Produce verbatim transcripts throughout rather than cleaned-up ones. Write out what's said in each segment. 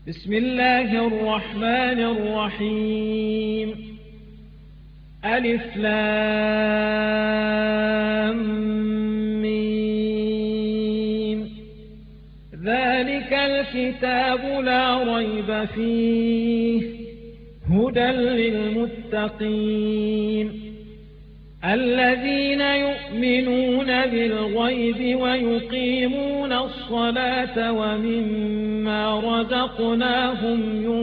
بسم الله الرحمن الرحيم ألف لام ميم ذلك الكتاب لا ريب فيه هدى للمتقين الذين يؤمنون بالغيب ويقيمون الصلاة ومما رزقناهم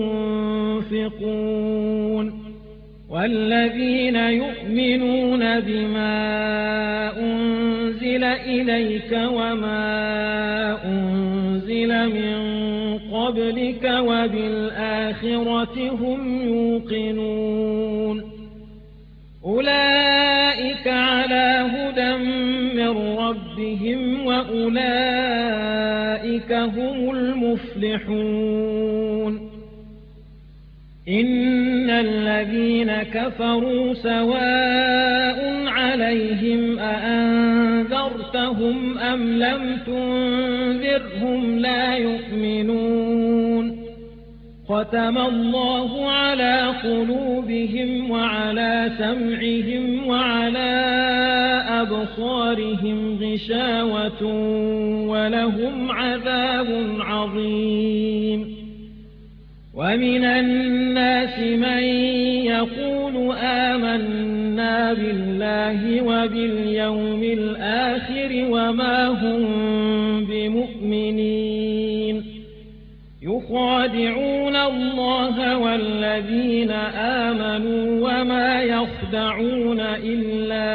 ينفقون والذين يؤمنون بما أنزل إليك وما أنزل من قبلك وبالآخرة هم يوقنون أولئك على هدى من ربهم وأولئك هم المفلحون إن الذين كفروا سواء عليهم أأنذرتهم أم لم تنذرهم لا يؤمنون ختم الله على قلوبهم وعلى سمعهم وعلى أبصارهم غشاوة ولهم عذاب عظيم ومن الناس من يقول آمنا بالله وباليوم الآخر وما هم بمؤمنين يخادعون الله والذين آمنوا وما يخدعون إلا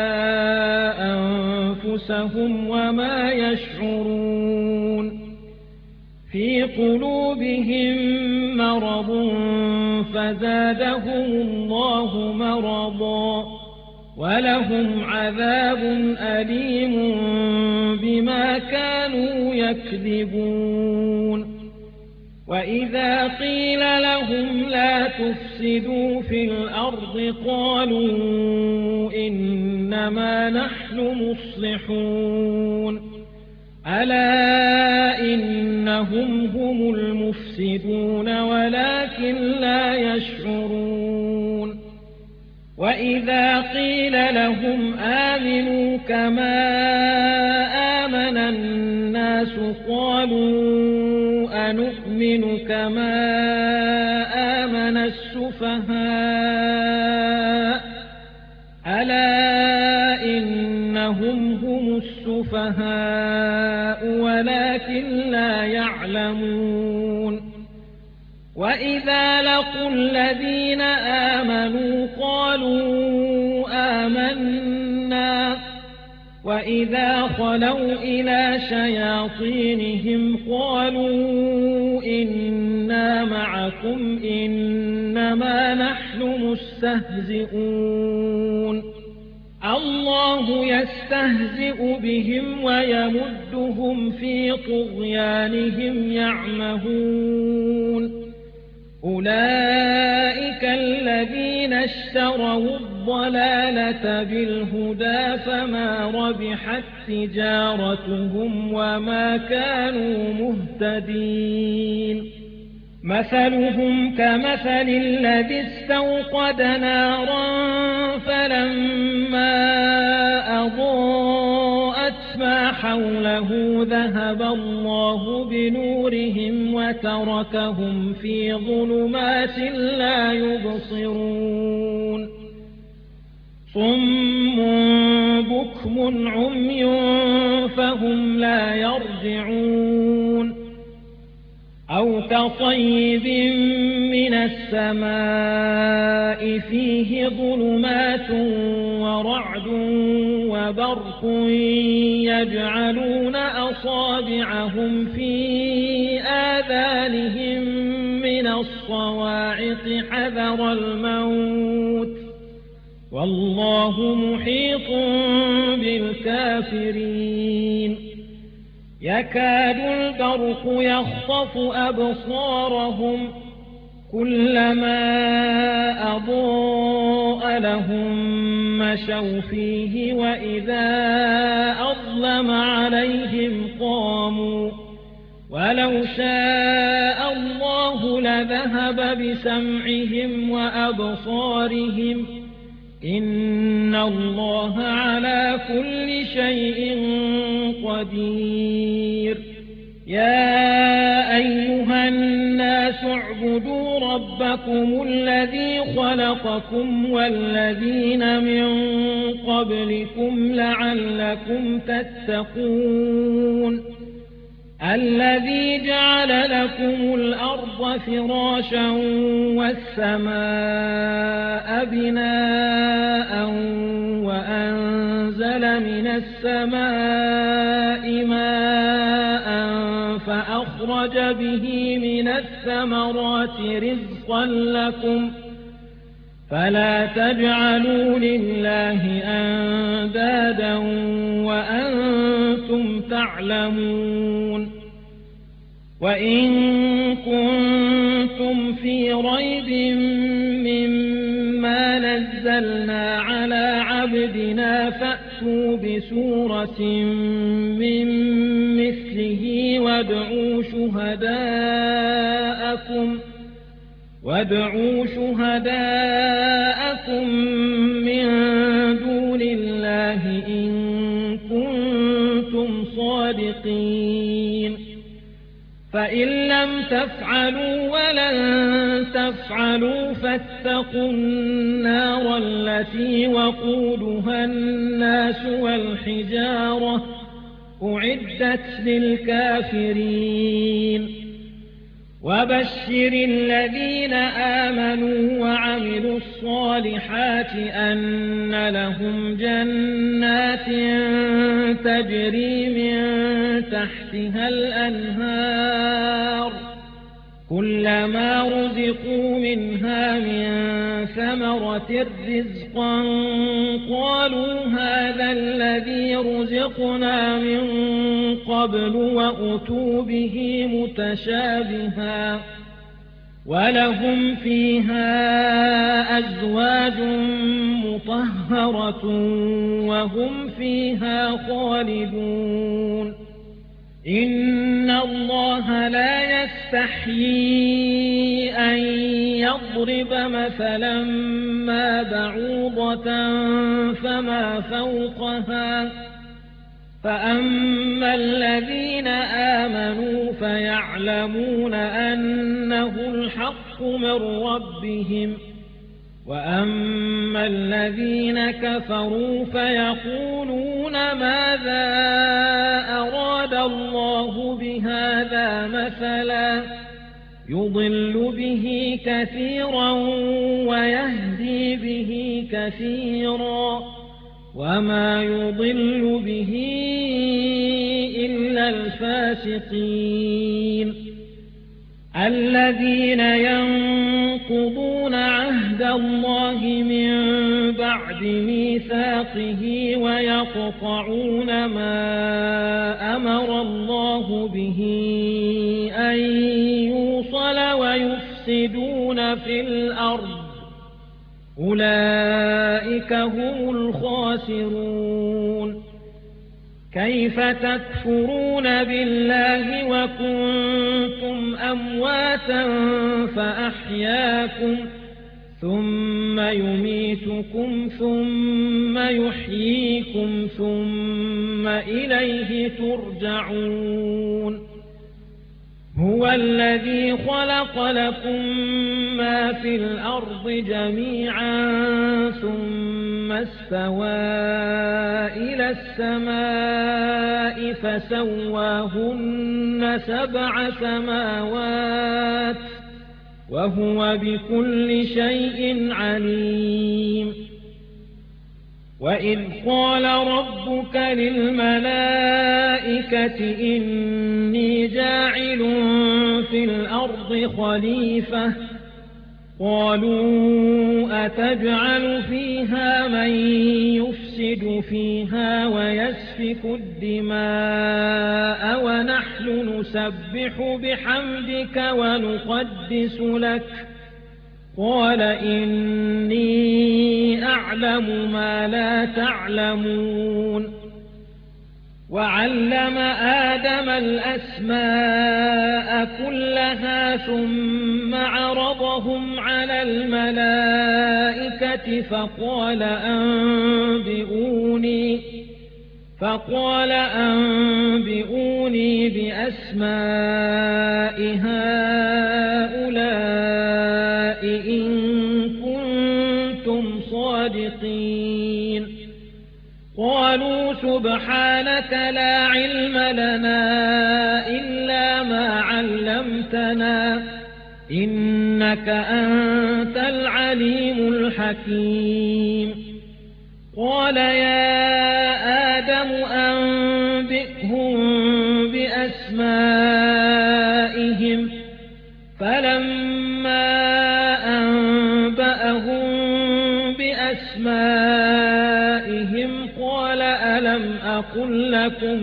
أنفسهم وما يشعرون في قلوبهم مرض فزادهم الله مرضا ولهم عذاب أليم بما كانوا يكذبون وإذا قيل لهم لا تفسدوا في الأرض قالوا إنما نحن مصلحون ألا إنهم هم المفسدون ولكن لا يشعرون وإذا قيل لهم آمنوا كما آمن الناس قالوا أنؤمن كما آمن السفهاء ألا إنهم هم السفهاء ولكن لا يعلمون وإذا لقوا الذين آمنوا قالوا آمنا وإذا خلوا إلى شياطينهم قالوا إنا معكم إنما نحن مستهزئون الله يستهزئ بهم ويمدهم في طغيانهم يعمهون أولئك الذين اشتروا الضلالة بالهدى فما ربحت تجارتهم وما كانوا مهتدين مثلهم كمثل الذي استوقد نارا فلما أضاءت ما حوله ذهب الله بنورهم وتركهم في ظلمات لا يبصرون صم بكم عمي فهم لا يرجعون أو كصيب من السماء فيه ظلمات ورعد وبرق يجعلون أصابعهم في آذانهم من الصواعق حذر الموت والله محيط بالكافرين يكاد البرق يخطف أبصارهم كلما أضاء لهم مشوا فيه وإذا أظلم عليهم قاموا ولو شاء الله لذهب بسمعهم وأبصارهم إن الله على كل شيء قدير. يا أيها الناس اعبدوا ربكم الذي خلقكم والذين من قبلكم لعلكم تتقون الذي جعل لكم الأرض فراشا والسماء بناء وأنزل من السماء ماء فأخرج به من الثمرات رزقا لكم فلا تجعلوا لله أندادا وأنتم تعلمون. وإن كنتم في ريب مما نزلنا على عبدنا فأتوا بسورة من مثله وادعوا شهداءكم وادعوا شهداءكم من دون الله إن كنتم صادقين. فإن لم تفعلوا ولن تفعلوا فاتقوا النار التي وقودها الناس والحجارة أعدت للكافرين. وبشر الذين آمنوا وعملوا الصالحات أن لهم جنات تجري من تحتها الأنهار كلما رزقوا منها من ثمرة رزقا قالوا هذا الذي رزقنا من قبل وأتوا به متشابها ولهم فيها أزواج مطهرة وهم فيها خالدون. إن الله لا يستحيي أن يضرب مثلا ما بعوضة فما فوقها فأما الذين آمنوا فيعلمون أنه الحق من ربهم وأما الذين كفروا فيقولون ماذا أراد الله بهذا مثلا يضل به كثيرا ويهدي به كثيرا وما يضل به إلا الفاسقين الذين ينقضون عهد الله من بعد ميثاقه ويقطعون ما أمر الله به أن يوصل ويفسدون في الأرض أولئك هم الخاسرون. كيف تكفرون بالله وكنتم أمواتا فأحياكم ثم يميتكم ثم يحييكم ثم إليه ترجعون. هو الذي خلق لكم ما في الأرض جميعا ثم استوى إلى السماء فسواهن سبع سماوات وهو بكل شيء عليم. وإذ قال ربك للملائكة إني جاعل في الأرض خليفة قالوا أتجعل فيها من يفسد فيها ويسفك الدماء ونحن نسبح بحمدك ونقدس لك قال إني أعلم ما لا تعلمون. وعلم آدم الأسماء كلها ثم عرضهم على الملائكة فقال أنبئوني فقال أنبئوني بأسماء هؤلاء إن كنتم صادقين قالوا سبحانك لا علم لنا إلا ما علمتنا إنك أنت العليم الحكيم قال يا آدم أنبئهم بأسمائهم فلما أنبأهم بأسمائهم قال ألم أقل لكم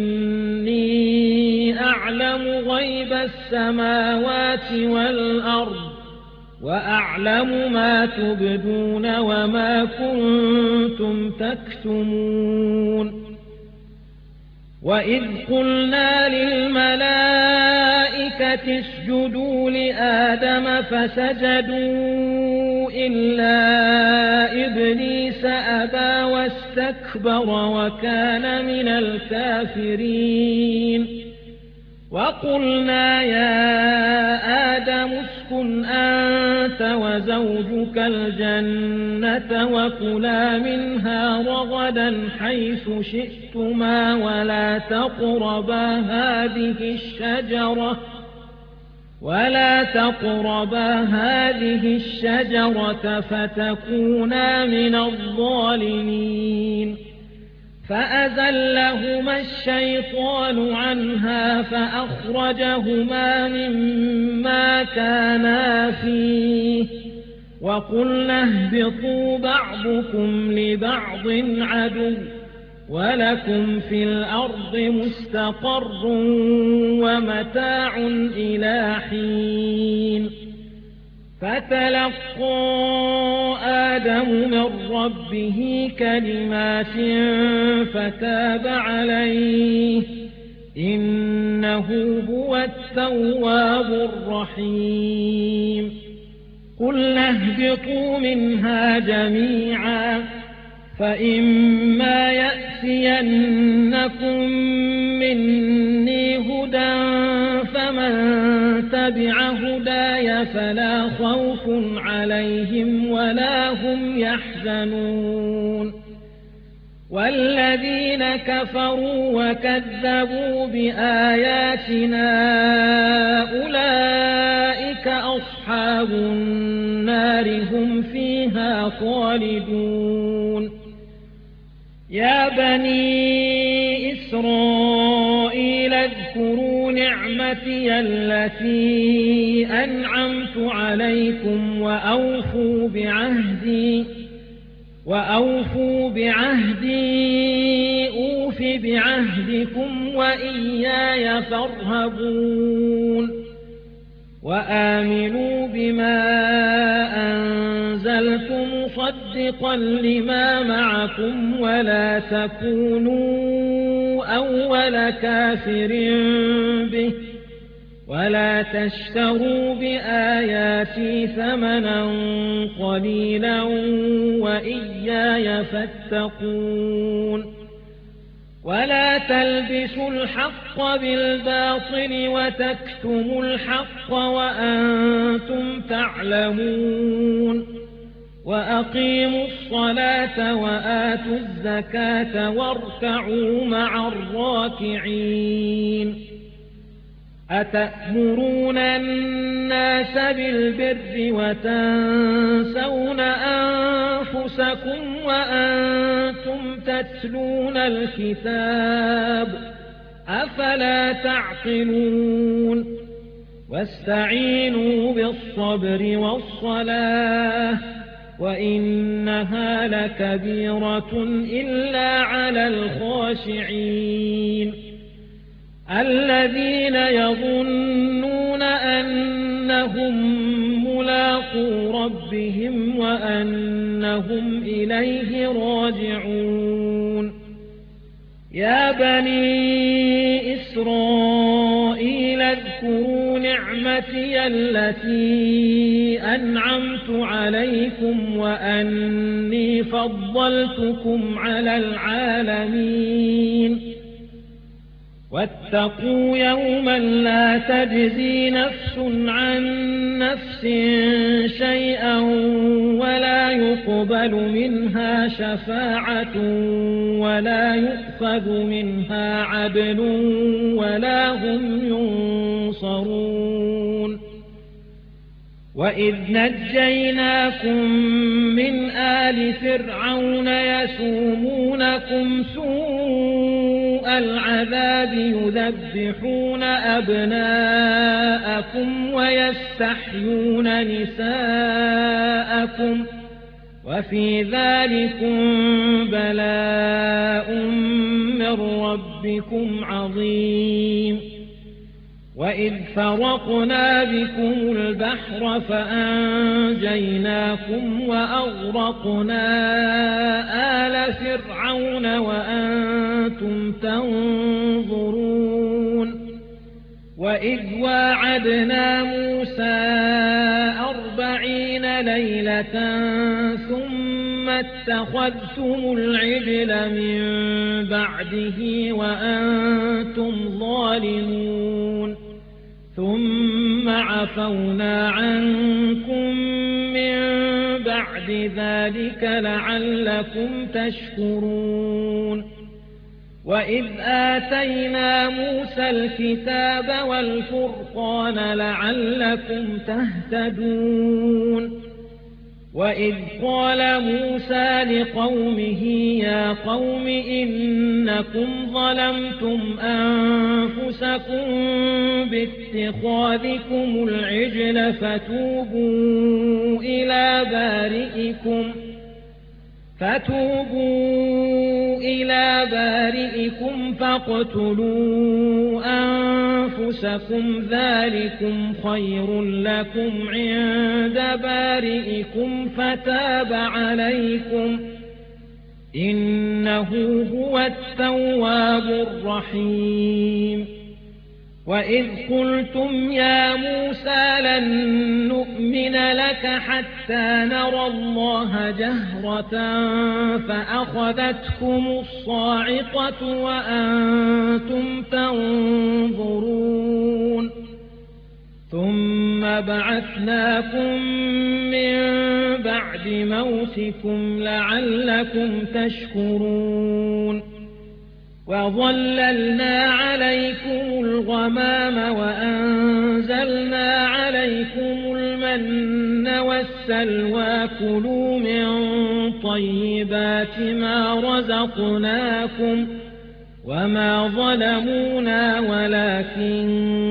إني أعلم غيب السماوات والأرض وأعلم ما تبدون وما كنتم تكتمون وإذ قلنا للملائكة اسجدوا لآدم فسجدوا إلا إبليس أبى واستكبر وكان من الكافرين وقلنا يا آدم اسكن أنت وزوجك الجنة وكلا منها رغدا حيث شئتما ولا تقربا هذه الشجرة ولا تقربا هذه الشجرة فتكونا من الظالمين فأزلهما الشيطان عنها فأخرجهما مما كانا فيه وقلنا اهبطوا بعضكم لبعض عدو ولكم في الأرض مستقر ومتاع إلى حين فتلقى آدم من ربه كلمات فتاب عليه إنه هو التواب الرحيم قلنا اهبطوا منها جميعا فإما يأتينكم مني هدى فمن تبع هداي فلا خوف عليهم ولا هم يحزنون والذين كفروا وكذبوا بآياتنا أولئك أصحاب النار هم فيها خالدون يا بني إسرائيل اذكروا نعمتي التي أنعمت عليكم وأوفوا بعهدي وأوفوا بعهدي أوف بعهدكم وإياي فارهبون وآمنوا بما أنزلت مصدقا لما معكم ولا تكونوا أول كافر به ولا تشتروا بآياتي ثمنا قليلا وإياي فاتقون ولا تلبسوا الحق بالباطل وتكتموا الحق وأنتم تعلمون وأقيموا الصلاة وآتوا الزكاة واركعوا مع الراكعين أتأمرون الناس بالبر وتنسون أنفسكم وأنتم تتلون الكتاب أفلا تعقلون واستعينوا بالصبر والصلاة وإنها لكبيرة إلا على الخاشعين الذين يظنون أنهم ملاقو ربهم وأنهم إليه راجعون يا بني إسرائيل اذكروا نعمتي التي أنعمت عليكم وأني فضلتكم على العالمين واتقوا يوما لا تجزي نفس عن نفس شيئا ولا يقبل منها شفاعة ولا يؤخذ منها عدل ولا هم ينصرون وإذ نجيناكم من آل فرعون يسومونكم سوء العذاب يذبحون أبناءكم ويستحيون نساءكم وفي ذلكم بلاء من ربكم عظيم وإذ فرقنا بكم البحر فأنجيناكم وأغرقنا آل فرعون وأنتم تنظرون وإذ واعدنا موسى أربعين ليلة ثم اتخذتم العجل من بعده وأنتم ظالمون ثم عفونا عنكم من بعد ذلك لعلكم تشكرون وإذ آتينا موسى الكتاب والفرقان لعلكم تهتدون وإذ قال موسى لقومه يا قوم إنكم ظلمتم أنفسكم باتخاذكم العجل فتوبوا إلى بارئكم فتوبوا إلى بارئكم فاقتلوا أنفسكم ذلكم خير لكم عند بارئكم فتاب عليكم إنه هو التواب الرحيم وإذ قلتم يا موسى لن نؤمن لك حتى نرى الله جهرة فأخذتكم الصاعقة وأنتم تنظرون ثم بعثناكم من بعد موتكم لعلكم تشكرون وظللنا عليكم الغمام وأنزلنا عليكم المن والسلوى كلوا من طيبات ما رزقناكم وما ظلمونا ولكن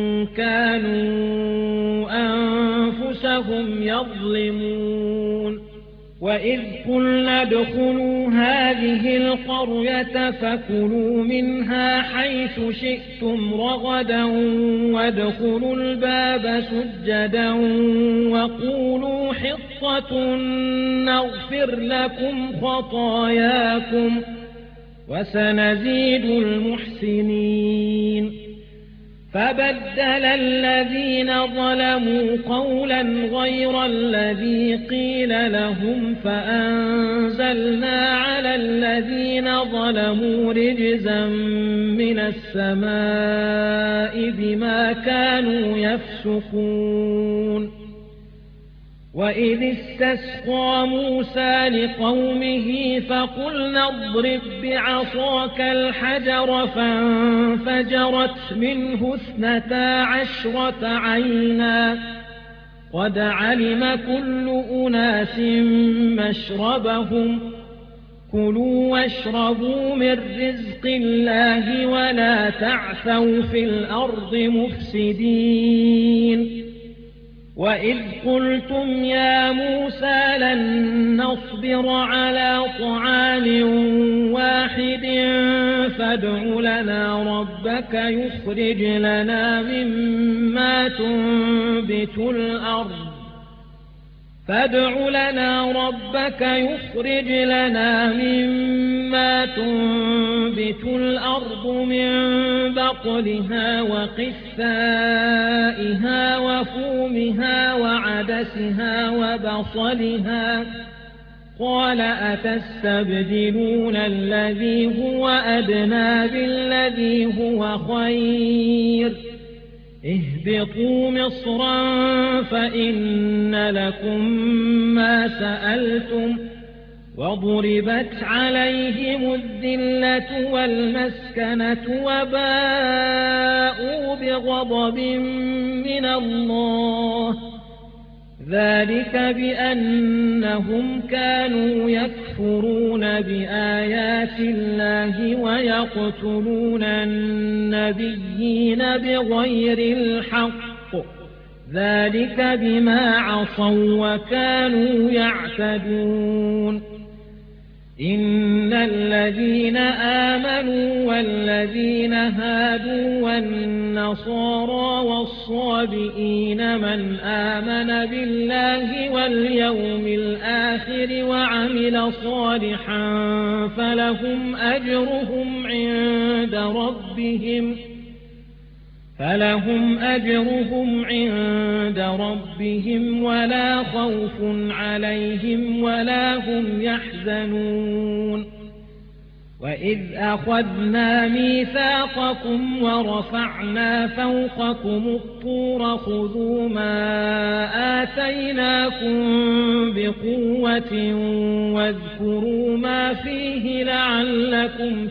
كانوا أنفسهم يظلمون وإذ قلنا ادخلوا هذه القرية فكلوا منها حيث شئتم رغدا وادخلوا الباب سجدا وقولوا حطة نغفر لكم خطاياكم وسنزيد المحسنين فبدل الذين ظلموا قولا غير الذي قيل لهم فأنزلنا على الذين ظلموا رجزا من السماء بما كانوا يفسقون وإذ استسقى موسى لقومه فقلنا اضرب بعصاك الحجر فانفجرت منه اثنتا عشرة عينا قد علم كل أناس مشربهم كلوا واشربوا من رزق الله ولا تعثوا في الأرض مفسدين وإذ قلتم يا موسى لن نصبر على طعام واحد فادع لنا ربك يخرج لنا مما تنبت الأرض فادع لنا ربك يخرج لنا مما تنبت الأرض من بقلها وقثائها وفومها وعدسها وبصلها قال أتستبدلون الذي هو أدنى بالذي هو خير اهبطوا مصرا فإن لكم ما سألتم وضربت عليهم الذلة والمسكنة وباءوا بغضب من الله ذلك بأنهم كانوا يكفرون بآيات الله ويقتلون النبيين بغير الحق ذلك بما عصوا وكانوا يعتدون إن الذين آمنوا والذين هادوا والنصارى والصابئين من آمن بالله واليوم الآخر وعمل صالحا فلهم أجرهم عند ربهم فلهم أجرهم عند ربهم ولا خوف عليهم ولا هم يحزنون وإذ أخذنا ميثاقكم ورفعنا فوقكم الطور خذوا ما آتيناكم بقوة واذكروا ما فيه لعلكم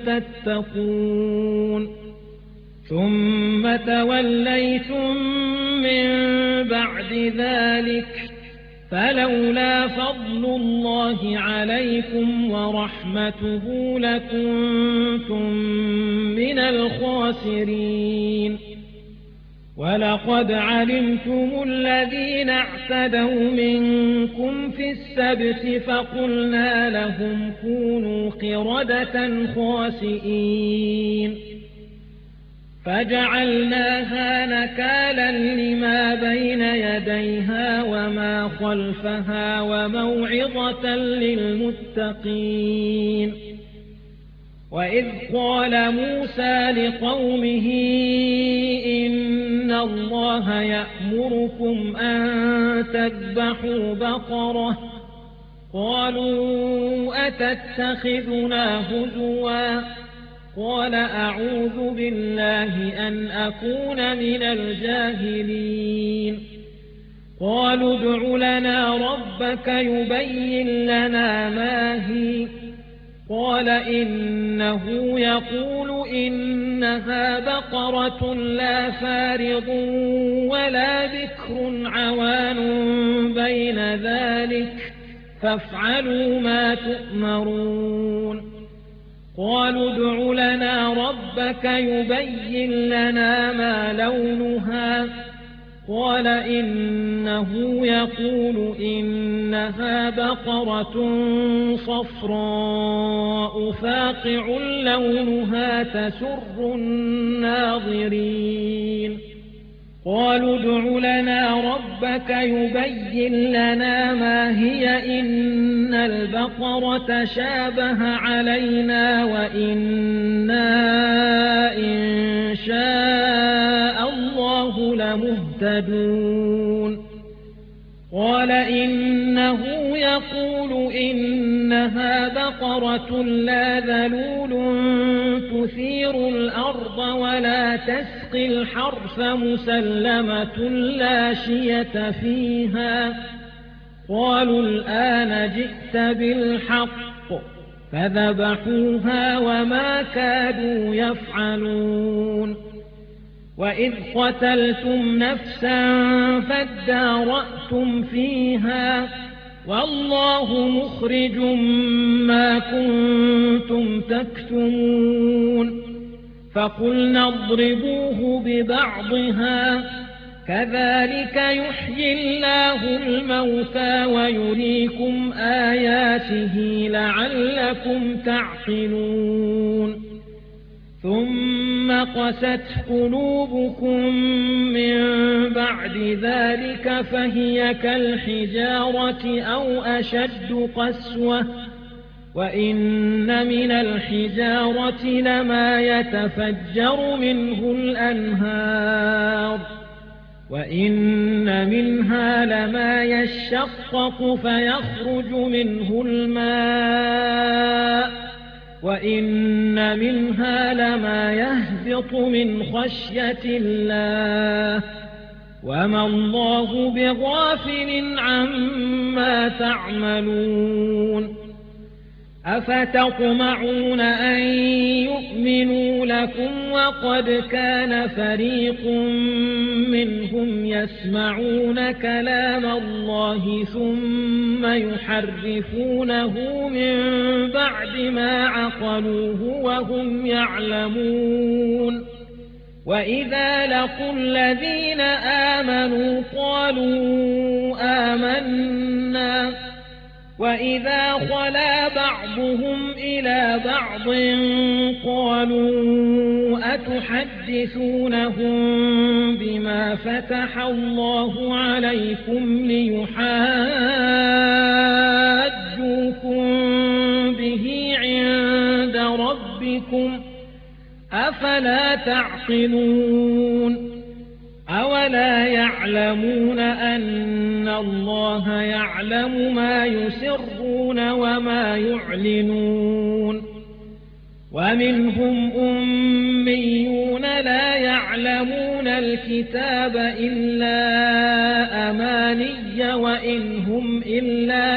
تتقون ثم توليتم من بعد ذلك فلولا فضل الله عليكم ورحمته لكنتم من الخاسرين ولقد علمتم الذين اعتدوا منكم في السبت فقلنا لهم كونوا قردة خاسئين فجعلناها نكالا لما بين يديها وما خلفها وموعظة للمتقين وإذ قال موسى لقومه إن الله يأمركم أن تذبحوا بقرة قالوا أتتخذنا هزوا قال أعوذ بالله أن أكون من الجاهلين قالوا ادع لنا ربك يبين لنا ما هي قال إنه يقول إنها بقرة لا فارض ولا بكر عوان بين ذلك فافعلوا ما تؤمرون قالوا ادع لنا ربك يبين لنا ما لونها قال إنه يقول إنها بقرة صفراء فاقع لونها تسر الناظرين قالوا ادع لنا ربك يبين لنا ما هي إن البقرة شابه علينا وإنا إن شاء الله لمهتدون قال إنه يقول إنها بقرة لا ذلول تثير الأرض ولا تسقي الحرث مسلمة لا شية فيها قالوا الآن جئت بالحق فذبحوها وما كادوا يفعلون وإذ قتلتم نفسا فادارأتم فيها والله مخرج ما كنتم تكتمون فقلنا اضربوه ببعضها كذلك يحيي الله الموتى ويريكم آياته لعلكم تعقلون ثم ثم قست قلوبكم من بعد ذلك فهي كالحجارة أو أشد قسوة وإن من الحجارة لما يتفجر منه الأنهار وإن منها لما يشقق فيخرج منه الماء وإن منها لما يهبط من خشية الله وما الله بغافل عما تعملون أفتطمعون أن يؤمنوا لكم وقد كان فريق منهم يسمعون كلام الله ثم يحرفونه من بعد ما عقلوه وهم يعلمون وإذا لقوا الذين آمنوا قالوا آمنا وإذا خلا بعضهم إلى بعض قالوا أتحدثونهم بما فتح الله عليكم ليحاجوكم به عند ربكم أفلا تعقلون أولا يعلمون أن الله يعلم ما يسرون وما يعلنون ومنهم أميون لا يعلمون الكتاب إلا أماني وإن هم إلا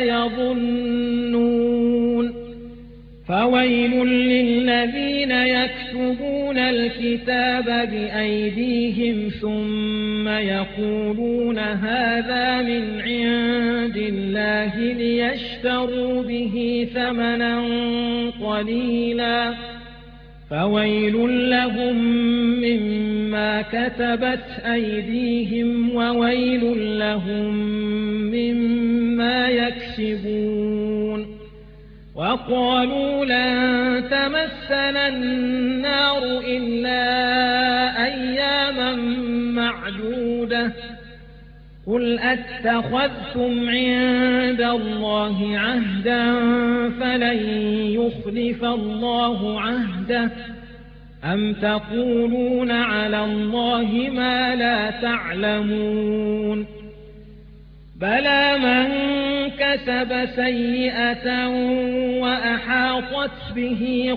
يظنون فويل للذين يكتبون الكتاب بأيديهم ثم يقولون هذا من عند الله ليشتروا به ثمنا قليلا فويل لهم مما كتبت أيديهم وويل لهم مما يكسبون وقالوا لن تمسنا النار إلا أياما معدودة قل أتخذتم عند الله عهدا فلن يخلف الله عهده أم تقولون على الله ما لا تعلمون بلى من كسب سيئة وأحاطت به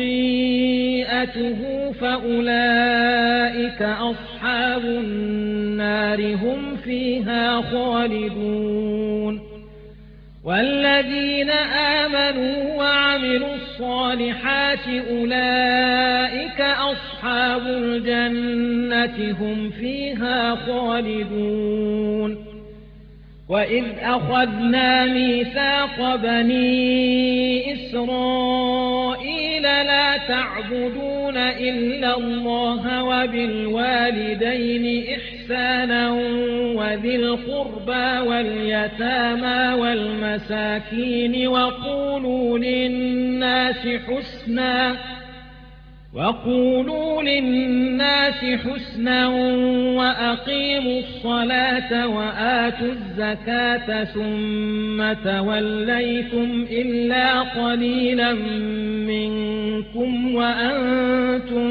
خطيئته فأولئك أصحاب النار هم فيها خالدون والذين آمنوا وعملوا الصالحات أولئك أصحاب الجنة هم فيها خالدون وإذ أخذنا ميثاق بني إسرائيل لا تعبدون إلا الله وبالوالدين إحسانا وذي القربى واليتامى والمساكين وقولوا للناس حسنا وقولوا للناس حسنا وأقيموا الصلاة وآتوا الزكاة ثم توليتم إلا قليلا منكم وأنتم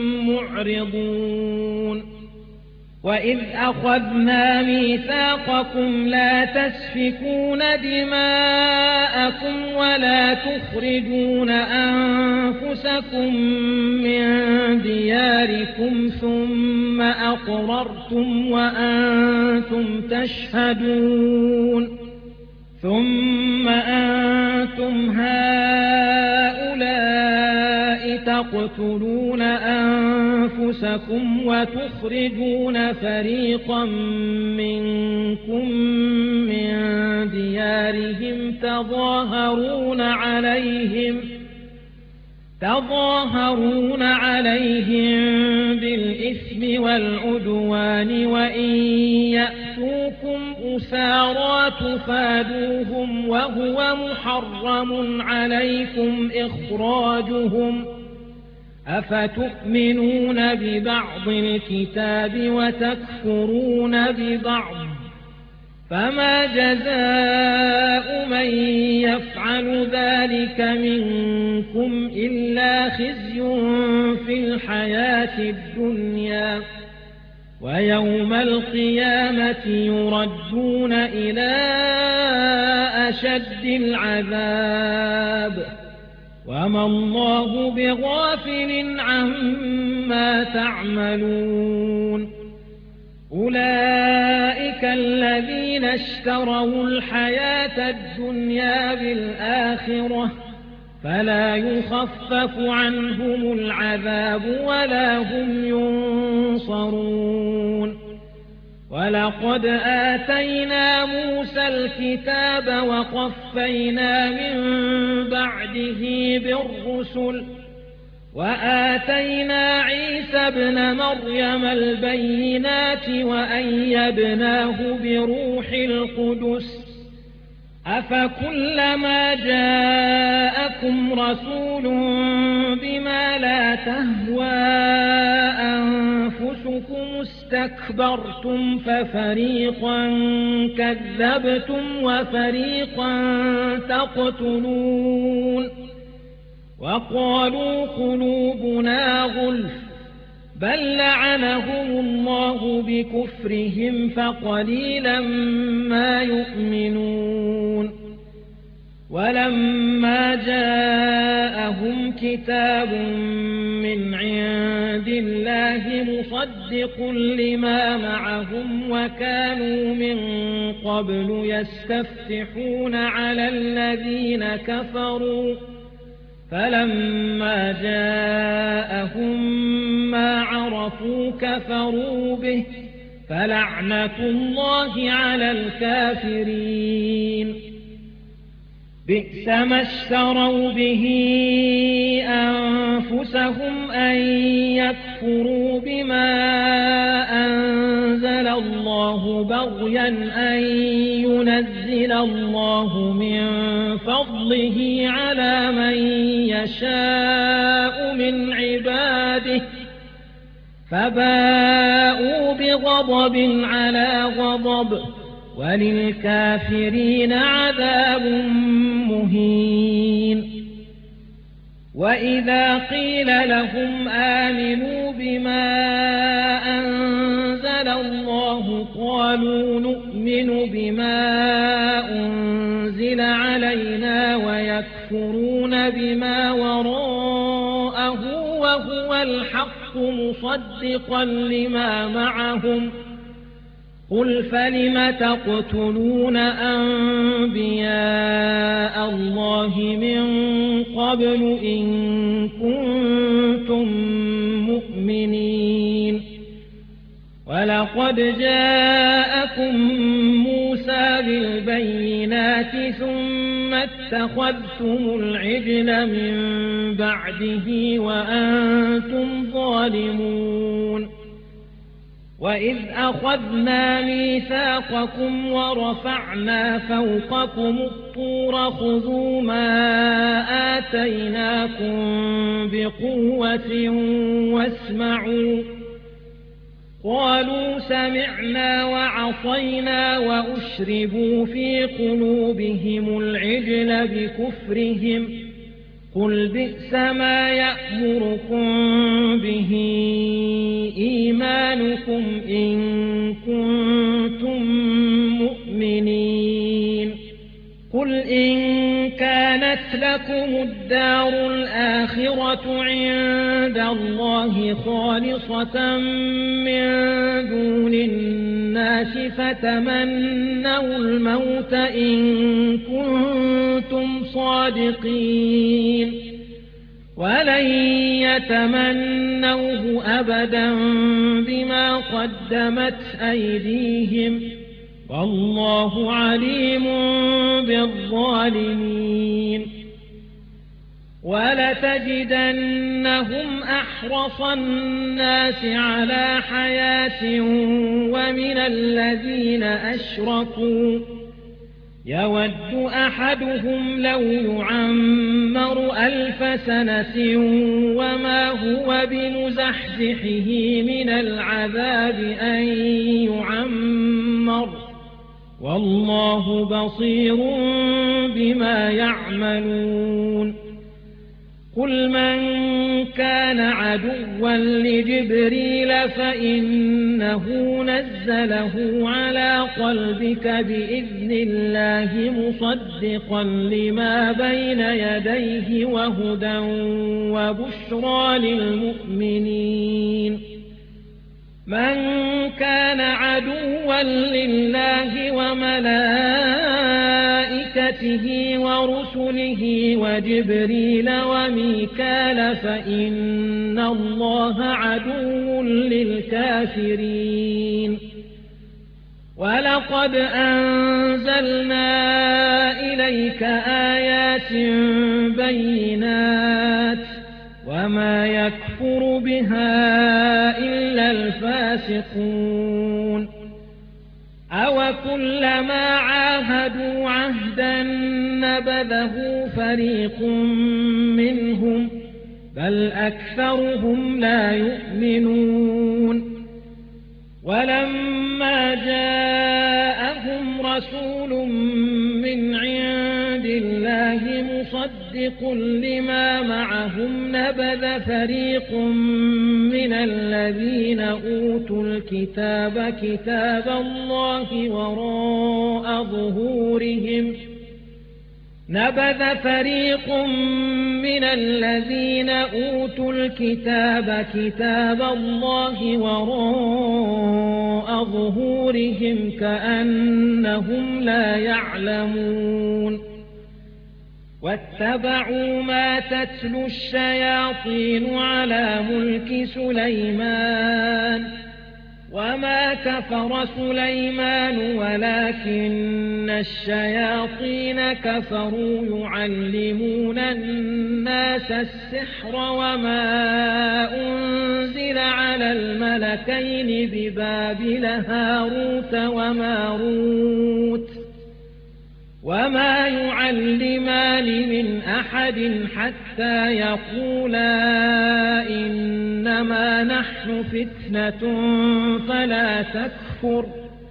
معرضون وإذ أخذنا ميثاقكم لا تسفكون دماءكم ولا تخرجون أنفسكم من دياركم ثم أقررتم وأنتم تشهدون ثم أنتم هؤلاء تقتلون أنفسكم وتخرجون فريقا منكم من ديارهم تظاهرون عليهم تظاهرون عليهم بالإثم والعدوان وإن يأتوكم أسارى تفادوهم وهو محرم عليكم إخراجهم أفتؤمنون ببعض الكتاب وتكفرون ببعض فما جزاء من يفعل ذلك منكم إلا خزي في الحياة الدنيا ويوم القيامة يردون إلى أشد العذاب وما الله بغافل عما تعملون أولئك الذين اشتروا الحياة الدنيا بالآخرة فلا يخفف عنهم العذاب ولا هم ينصرون ولقد آتينا موسى الكتاب وقفينا من بعده بالرسل وآتينا عيسى ابن مريم البينات وأيدناه بروح القدس أفكلما جاءكم رسول بما لا تهوى أنفسكم استكبرتم ففريقا كذبتم وفريقا تقتلون وقالوا قلوبنا غلف بل لعنهم الله بكفرهم فقليلا ما يؤمنون ولما جاءهم كتاب من عند الله مصدق لما معهم وكانوا من قبل يستفتحون على الذين كفروا فلما جاءهم ما عرفوا كفروا به فلعنة الله على الكافرين بئس ما اشتروا به أنفسهم أن يكفروا بما أنزل الله بغيا أن ينزل الله من فضله على من يشاء من عباده فباءوا بغضب على غضب وللكافرين عذاب مهين وإذا قيل لهم آمنوا بما أنزل الله قالوا نؤمن بما أنزل علينا ويكفرون بما وراءه وهو الحق مصدقا لما معهم قل فلم تقتلون أنبياء الله من قبل إن كنتم مؤمنين ولقد جاءكم موسى بالبينات ثم اتخذتم العجل من بعده وأنتم ظالمون وإذ أخذنا ميثاقكم ورفعنا فوقكم الطور خذوا ما آتيناكم بقوة واسمعوا قالوا سمعنا وعصينا وأشربوا في قلوبهم العجل بكفرهم قل بئس ما يأمركم به إيمانكم إن كنتم مؤمنين قل إن كانت لكم الدار الآخرة عند الله خالصة من دون الناس فتمنوا الموت إن كنتم صادقين ولن يتمنوه أبدا بما قدمت أيديهم والله عليم بالظالمين ولتجدنهم أحرص الناس على حياة ومن الذين أشركوا يود أحدهم لو يعمر ألف سنة وما هو بمزحزحه من العذاب أن يعمر والله بصير بما يعملون قل من كان عدوا لجبريل فإنه نزله على قلبك بإذن الله مصدقا لما بين يديه وهدى وبشرى للمؤمنين من كان عدوا لله وملائكته ورسله وجبريل وميكال فإن الله عدو للكافرين ولقد أنزلنا إليك آيات بينات وما يكفر بها إلا الفاسقون أوكلما عاهدوا عهدا نبذه فريق منهم بل أكثرهم لا يؤمنون ولما جاءهم رسول من عند الله مصدق لما معهم نبذ فريق من الذين أوتوا الكتاب كتاب الله وراء ظهورهم نبذ فريق من الذين أوتوا الكتاب كتاب الله وراء ظهورهم كأنهم لا يعلمون واتبعوا ما تتلو الشياطين على ملك سليمان وما كفر سليمان ولكن الشياطين كفروا يعلمون الناس السحر وما أنزل على الملكين ببابل هاروت وماروت وما يعلمان من أحد حتى يقولا إنما نحن فتنة فلا تكفر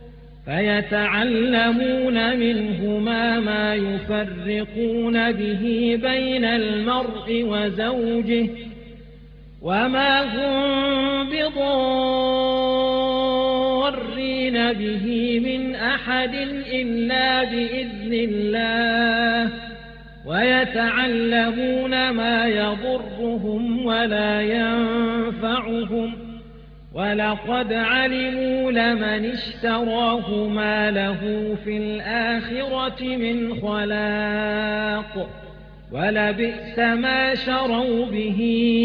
فيتعلمون منهما ما يفرقون به بين المرء وزوجه وما هم بضارين به من أحد إلا بإذن الله ويتعلمون ما يضرهم ولا ينفعهم ولقد علموا لمن اشتراه ما له في الآخرة من خلاق ولبئس ما شروا به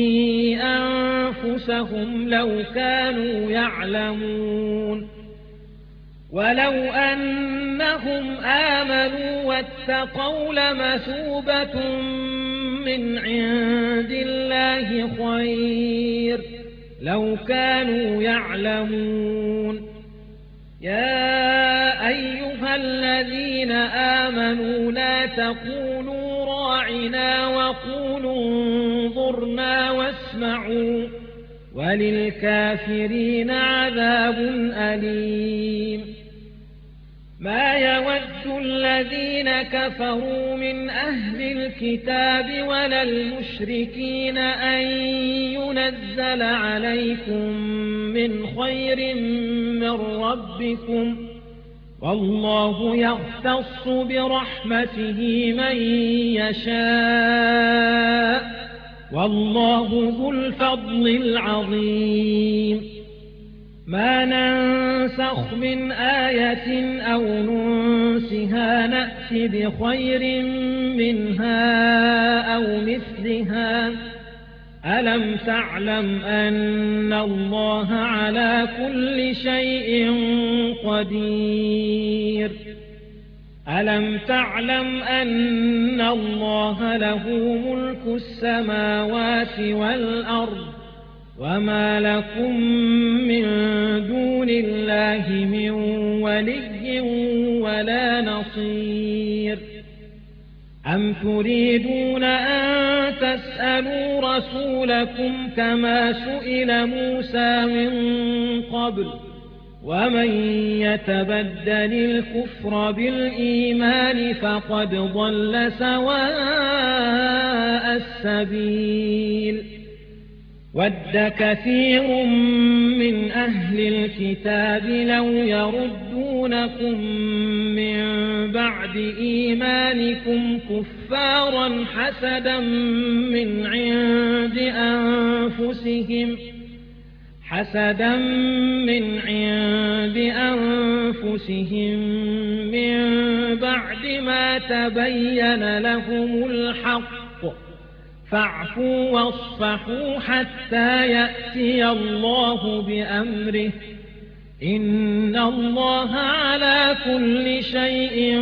أنفسهم لو كانوا يعلمون ولو أنهم آمنوا واتقوا لمثوبة من عند الله خير لو كانوا يعلمون يا أيها الذين آمنوا لا تقولوا راعنا وقولوا انظرنا واسمعوا وللكافرين عذاب أليم ما يود الذين كفروا من أهل الكتاب ولا المشركين أن ينزل عليكم من خير من ربكم والله يختص برحمته من يشاء والله ذو الفضل العظيم ما ننسخ من آية أو ننسها نأت بخير منها أو مثلها ألم تعلم أن الله على كل شيء قدير ألم تعلم أن الله له ملك السماوات والأرض وما لكم من دون الله من ولي ولا نصير أم تريدون أن تسألوا رسولكم كما سئل موسى من قبل ومن يتبدل الكفر بالإيمان فقد ضل سواء السبيل ود كثير من أهل الكتاب لو يردونكم من بعد إيمانكم كفارا حسدا من عند أنفسهم حسدا من عند أنفسهم من بعد ما تبين لهم الحق فاعفوا واصفحوا حتى يأتي الله بأمره إن الله على كل شيء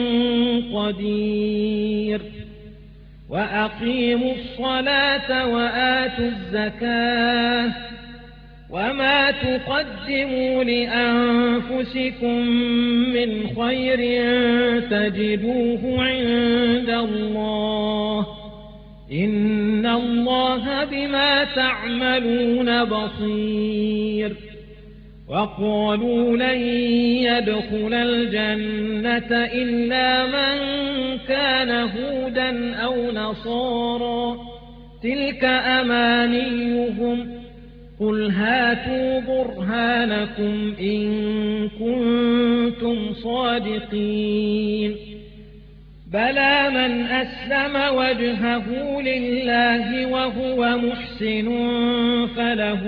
قدير وأقيموا الصلاة وآتوا الزكاة وما تقدموا لأنفسكم من خير تجدوه عند الله إن الله بما تعملون بصير وقالوا لن يدخل الجنة إلا من كان هودا أو نصارى تلك أمانيهم قل هاتوا برهانكم إن كنتم صادقين بلى من أسلم وجهه لله وهو محسن فله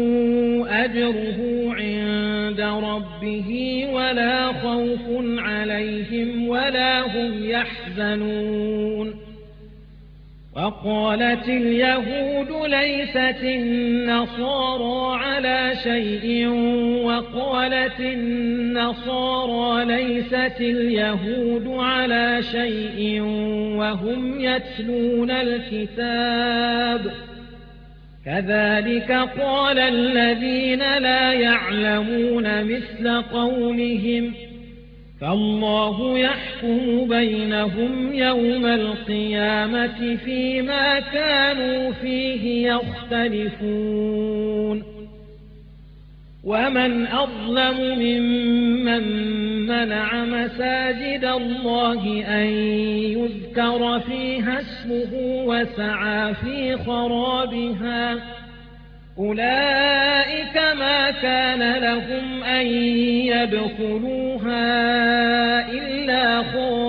أجره عند ربه ولا خوف عليهم ولا هم يحزنون وقالت اليهود ليست النصارى على شيء وقالت النصارى ليست اليهود على شيء وهم يتلون الكتاب كذلك قال الذين لا يعلمون مثل قولهم فالله يحكم بينهم يوم القيامة فيما كانوا فيه يختلفون ومن أظلم ممن منع مساجد الله أن يذكر فيها اسمه وسعى في خرابها أولئك ما كان لهم أن يدخلوها إلا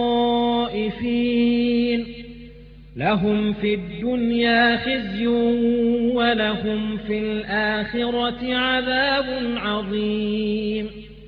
خائفين لهم في الدنيا خزي ولهم في الآخرة عذاب عظيم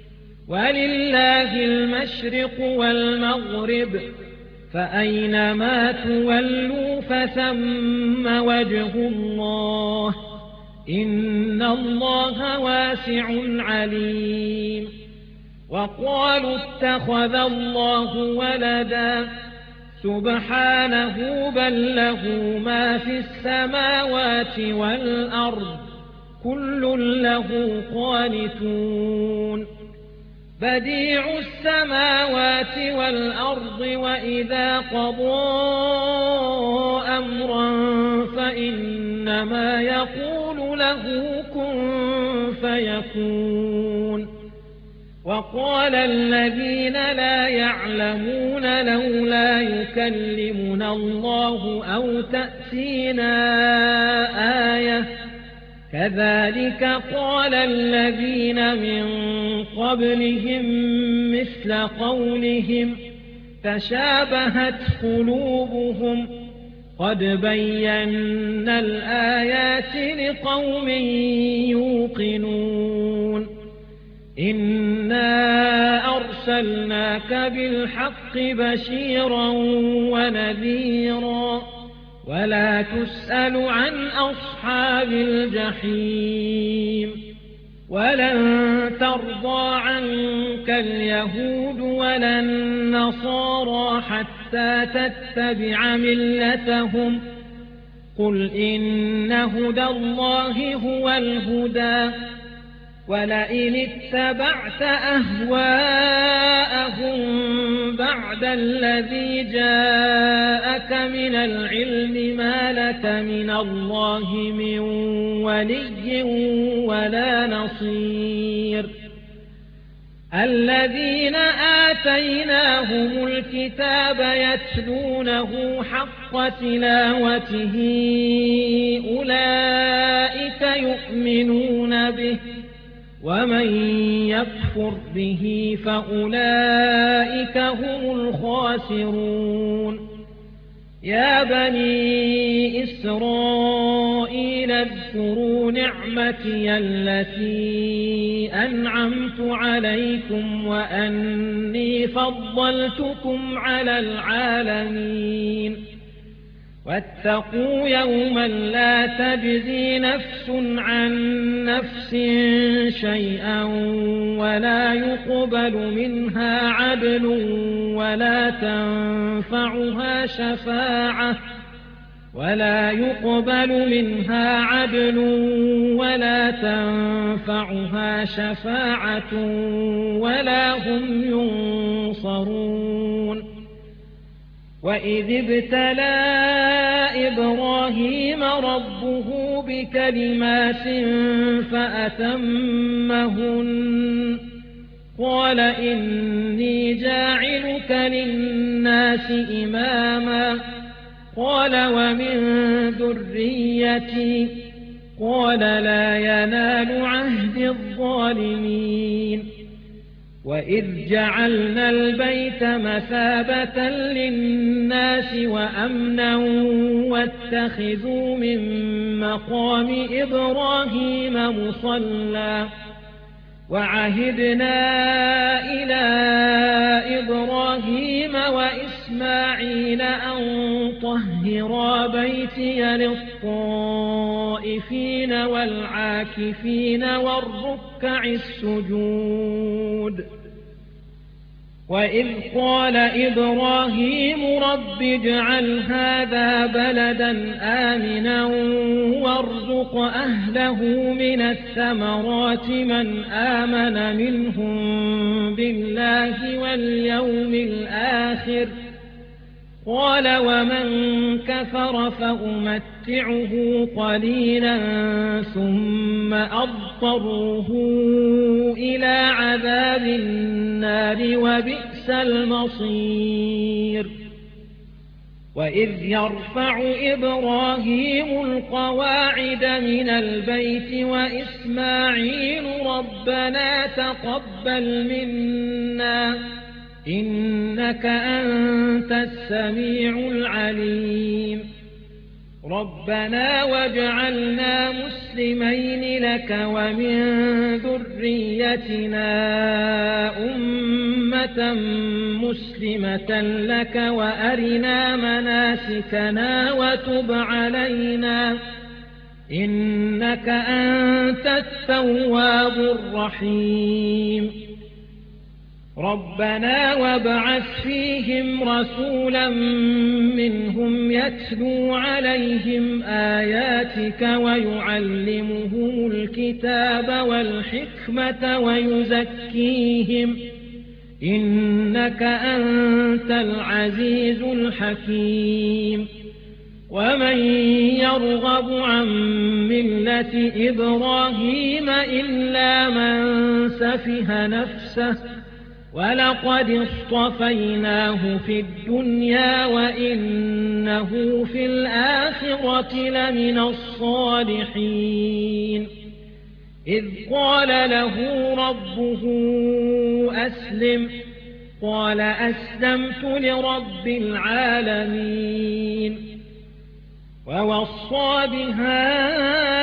ولله المشرق والمغرب فأينما تولوا فثم وجه الله إن الله واسع عليم وقالوا اتخذ الله ولدا سبحانه بل له ما في السماوات والأرض كل له قانتون بديع السماوات والأرض وإذا قضى أمرا فإنما يقول له كن فيكون وقال الذين لا يعلمون لولا يكلمنا الله أو تأتينا آية كذلك قال الذين من قبلهم مثل قولهم تشابهت قلوبهم قد بينا الآيات لقوم يوقنون إنا أرسلناك بالحق بشيرا ونذيرا ولا تسأل عن أصحاب الجحيم ولن ترضى عنك اليهود ولا النصارى حتى تتبع ملتهم قل إن هدى الله هو الهدى ولئن اتبعت أهواءهم بعد الذي جاءك من العلم ما لك من الله من ولي ولا نصير الذين آتيناهم الكتاب يتلونه حق تلاوته أولئك يؤمنون به ومن يكفر به فأولئك هم الخاسرون يا بني إسرائيل اذكروا نعمتي التي أنعمت عليكم وأني فضلتكم على العالمين واتقوا يوما لا تجزي نفس عن نفس شيئا ولا يقبل منها عدل ولا تنفعها شفاعة ولا يقبل منها عدل ولا تنفعها شفاعة ولا هم ينصرون وإذ ابتلى إبراهيم ربه بكلمات فأتمهن قال إني جاعلك للناس إماما قال ومن ذريتي قال لا ينال عهد الظالمين وإذ جعلنا البيت مثابة للناس وأمنا واتخذوا من مقام إبراهيم مصلى وعهدنا إلى إبراهيم وإسماعيل أن طهرا بيتي للطائفين والعاكفين والركع السجود وإذ قال إبراهيم رب اجعل هذا بلدا آمنا وارزق أهله من الثمرات من آمن منهم بالله واليوم الآخر قال ومن كفر فأمتعه قليلا ثم أضطره إلى عذاب النار وبئس المصير وإذ يرفع إبراهيم القواعد من البيت وإسماعيل ربنا تقبل منا إنك أنت السميع العليم ربنا واجعلنا مسلمين لك ومن ذريتنا أمة مسلمة لك وأرنا مناسكنا وتب علينا إنك أنت التواب الرحيم ربنا وابعث فيهم رسولا منهم يتلو عليهم آياتك ويعلمهم الكتاب والحكمة ويزكيهم إنك أنت العزيز الحكيم ومن يرغب عن ملة إبراهيم إلا من سفه نفسه ولقد اصطفيناه في الدنيا وإنه في الآخرة لمن الصالحين إذ قال له ربه أسلم قال أسلمت لرب العالمين ووصى بها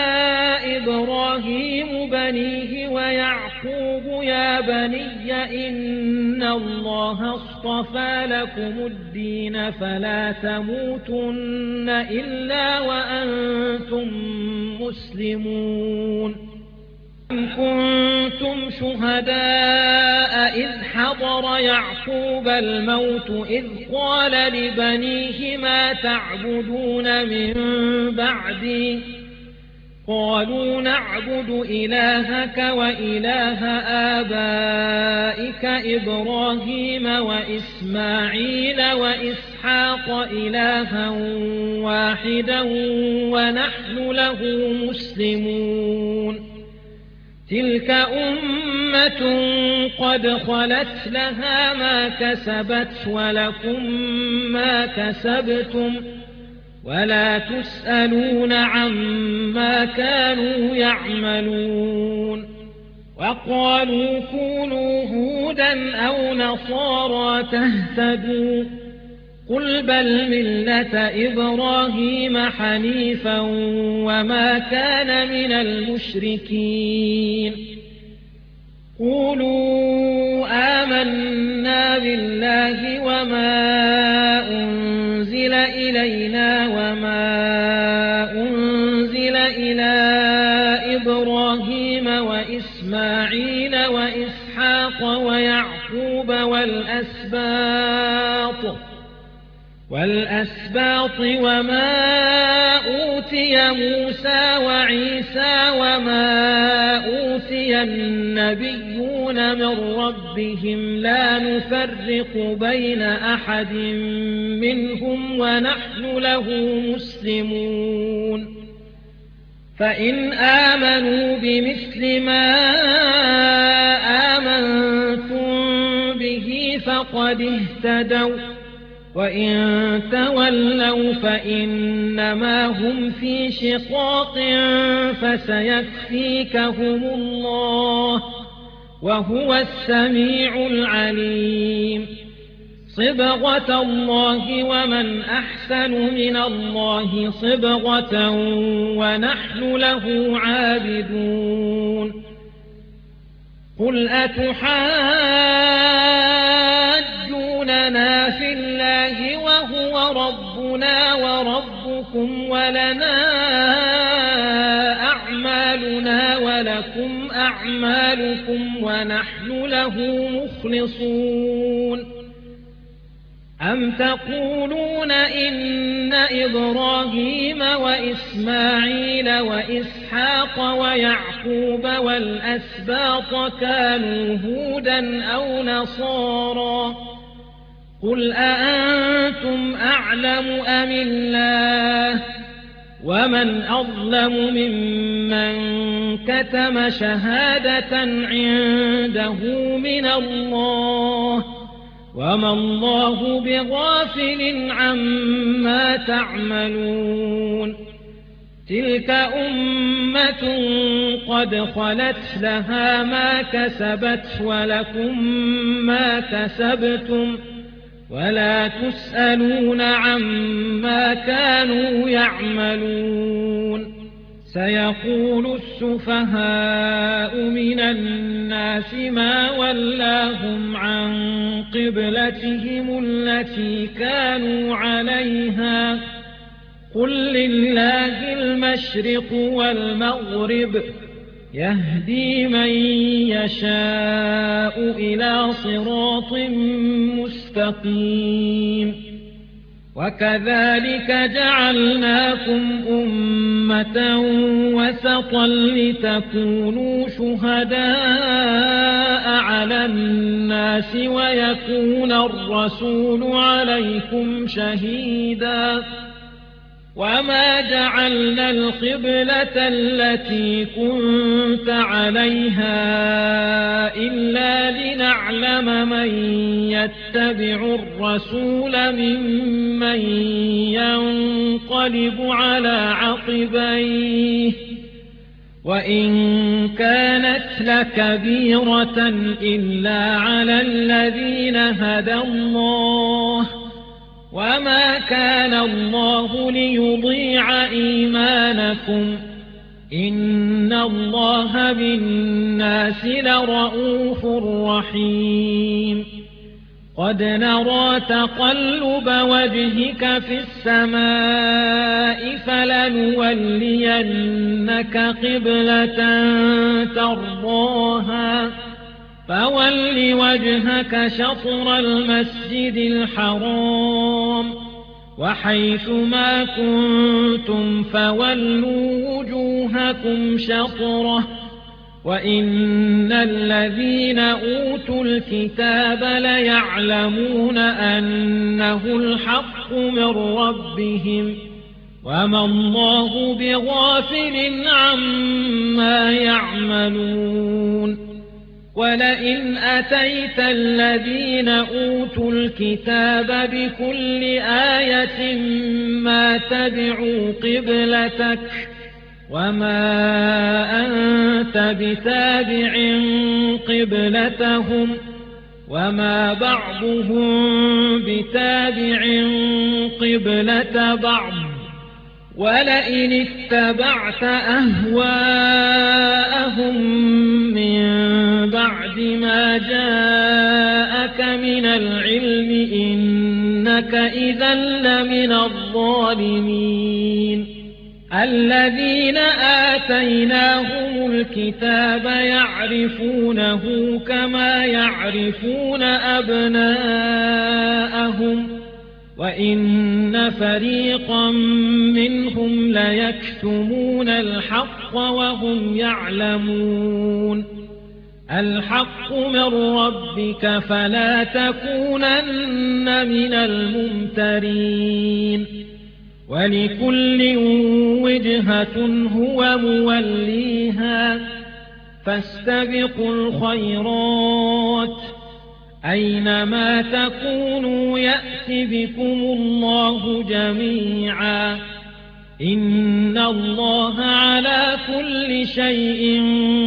إبراهيم بنيه ويعقوب يا بني إن الله اصطفى لكم الدين فلا تموتن إلا وأنتم مسلمون أَمْ كُنتُمْ شُهَدَاءَ إِذْ حَضَرَ يَعْقُوبَ الْمَوْتُ إِذْ قَالَ لِبَنِيهِ مَا تَعْبُدُونَ مِن بَعْدِي قَالُوا نَعْبُدُ إِلَٰهَكَ وَإِلَٰهَ آبَائِكَ إِبْرَاهِيمَ وَإِسْمَاعِيلَ وَإِسْحَاقَ إِلَٰهًا وَاحِدًا وَنَحْنُ لَهُ مُسْلِمُونَ تِلْكَ أُمَّةٌ قَدْ خَلَتْ لَهَا مَا كَسَبَتْ وَلَكُم مَّا كَسَبْتُمْ وَلَا تُسْأَلُونَ عَمَّا كَانُوا يَعْمَلُونَ وَقَالُوا كُونُوا هُودًا أَوْ نَصَارَىٰ تَهْتَدُوا قُلْ بَلْ مِلَّةَ إِبْرَاهِيمَ حَنِيفًا وَمَا كَانَ مِنَ الْمُشْرِكِينَ قُولُوا آمَنَّا بِاللَّهِ وَمَا أُنزِلَ إِلَيْنَا وَمَا أُنزِلَ إِلَى إِبْرَاهِيمَ وَإِسْمَاعِيلَ وَإِسْحَاقَ وَيَعْقُوبَ وَالْأَسْبَاطِ والأسباط وما أوتي موسى وعيسى وما أوتي النبيون من ربهم لا نفرق بين أحد منهم ونحن له مسلمون فإن آمنوا بمثل ما آمنتم به فقد اهتدوا وَإِن تَوَلَّوْا فَإِنَّمَا هُمْ فِي شِقَاقٍ فَسَيَكْفِيكَهُمُ اللَّهُ وَهُوَ السَّمِيعُ الْعَلِيمُ صِبْغَةَ اللَّهِ وَمَنْ أَحْسَنُ مِنَ اللَّهِ صِبْغَةً وَنَحْنُ لَهُ عَابِدُونَ قُلْ أَتُحَاجُّونَنَا فِي اللَّهِ وَهُوَ رَبُّنَا وَرَبُّكُمْ وَلَنَا أَعْمَالُنَا وَلَكُمْ أَعْمَالُكُمْ وَنَحْنُ لَهُ مُخْلِصُونَ أَمْ تَقُولُونَ إِنَّ إِبْرَاهِيمَ وَإِسْمَاعِيلَ وَإِسْحَاقَ وَيَعْقُوبَ وَالْأَسْبَاطَ كَانُوا هُودًا أَوْ نَصَارَىٰ قُلْ أَأَنتُمْ أَعْلَمُ أَمِ اللَّهُ وَمَنْ أَظْلَمُ مِمَّن كَتَمَ شَهَادَةً عِندَهُ مِنَ اللَّهِ وَمَا اللَّهُ بِغَافِلٍ عَمَّا تَعْمَلُونَ تِلْكَ أُمَّةٌ قَدْ خَلَتْ لَهَا مَا كَسَبَتْ وَلَكُم مَّا كَسَبْتُمْ وَلَا تُسْأَلُونَ عَمَّا كَانُوا يَعْمَلُونَ سيقول السفهاء من الناس ما ولاهم عن قبلتهم التي كانوا عليها قل لله المشرق والمغرب يهدي من يشاء إلى صراط مستقيم وكذلك جعلناكم أمة وسطا لتكونوا شهداء على الناس ويكون الرسول عليكم شهيدا وما جعلنا القبلة التي كنت عليها إلا لنعلم من يتبع الرسول ممن ينقلب على عقبيه وإن كانت لكبيرة إلا على الذين هدى الله وما كان الله ليضيع إيمانكم إن الله بالناس لرءوف رحيم قد نرى تقلب وجهك في السماء فلنولينك قبلة ترضاها فول وجهك شطر المسجد الحرام وحيث ما كنتم فولوا وجوهكم شطره وإن الذين أوتوا الكتاب ليعلمون أنه الحق من ربهم وما الله بغافل عما يعملون ولئن أتيت الذين أوتوا الكتاب بكل آية ما تبعوا قبلتك وما أنت بتابع قبلتهم وما بعضهم بتابع قبلة بعض ولئن اتبعت أهواءهم من بعد ما جاءك من العلم إنك إذا لمن الظالمين الذين آتيناهم الكتاب يعرفونه كما يعرفون أبناءهم وإن فريقا منهم ليكتمون الحق وهم يعلمون الحق من ربك فلا تكونن من الممترين ولكل وجهة هو موليها فاستبقوا الخيرات أينما تكونوا يأت بكم الله جميعا إن الله على كل شيء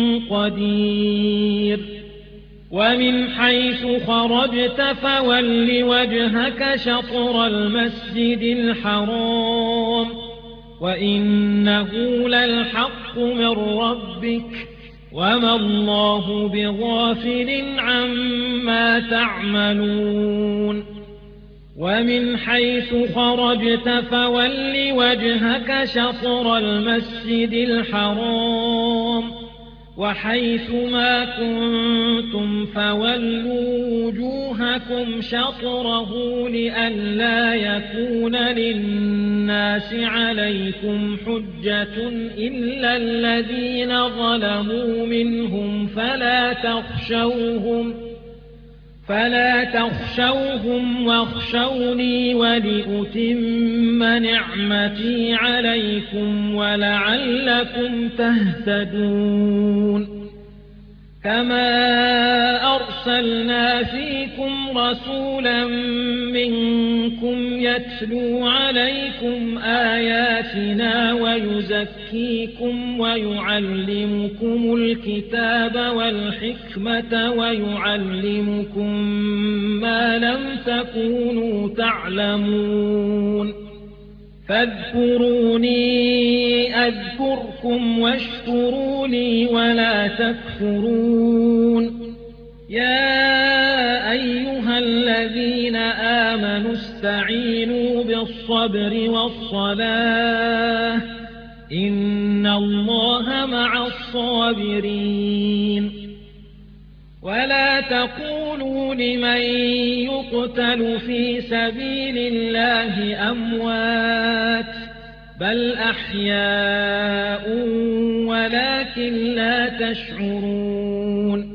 قدير ومن حيث خرجت فول وجهك شطر المسجد الحرام وإنه للحق من ربك وما الله بغافل عما تعملون ومن حيث خرجت فول وجهك شطر المسجد الحرام وحيث ما كنتم فولوا وجوهكم شطره لئلا يكون للناس عليكم حجة إلا الذين ظلموا منهم فلا تخشوهم فلا تخشوهم واخشوني ولأتم نعمتي عليكم ولعلكم تهتدون كما أرسلنا فيكم رسولا منكم يتلو عليكم آياتنا ويزكيكم ويعلمكم الكتاب والحكمة ويعلمكم ما لم تكونوا تعلمون فاذكروني أذكركم واشكروا لي ولا تكفرون يا أيها الذين آمنوا استعينوا بالصبر والصلاة إن الله مع الصابرين ولا تقولوا لمن يقتل في سبيل الله أموات بل أحياء ولكن لا تشعرون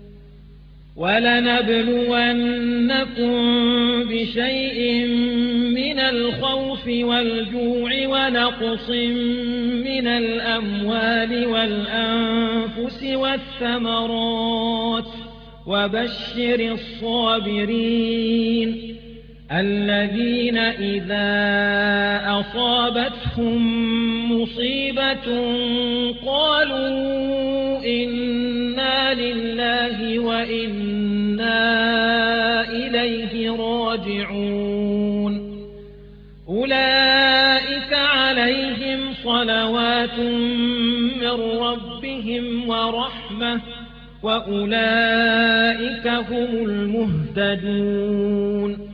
ولنبلونكم بشيء من الخوف والجوع ونقص من الأموال والأنفس والثمرات وبشر الصابرين الذين إذا أصابتهم مصيبة قالوا إنا لله وإنا إليه راجعون أولئك عليهم صلوات من ربهم ورحمة وأولئك هم المهتدون.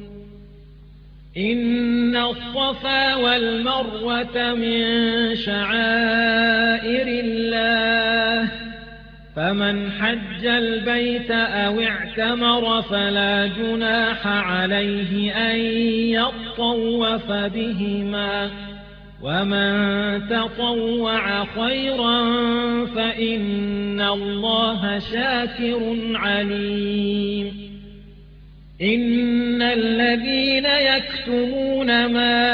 إن الصفا والمروة من شعائر الله، فمن حج البيت أو اعتمر فلا جناح عليه أن يطوف بهما، ومن تطوع خيرا فإن الله شاكر عليم. إن الذين يكتمون ما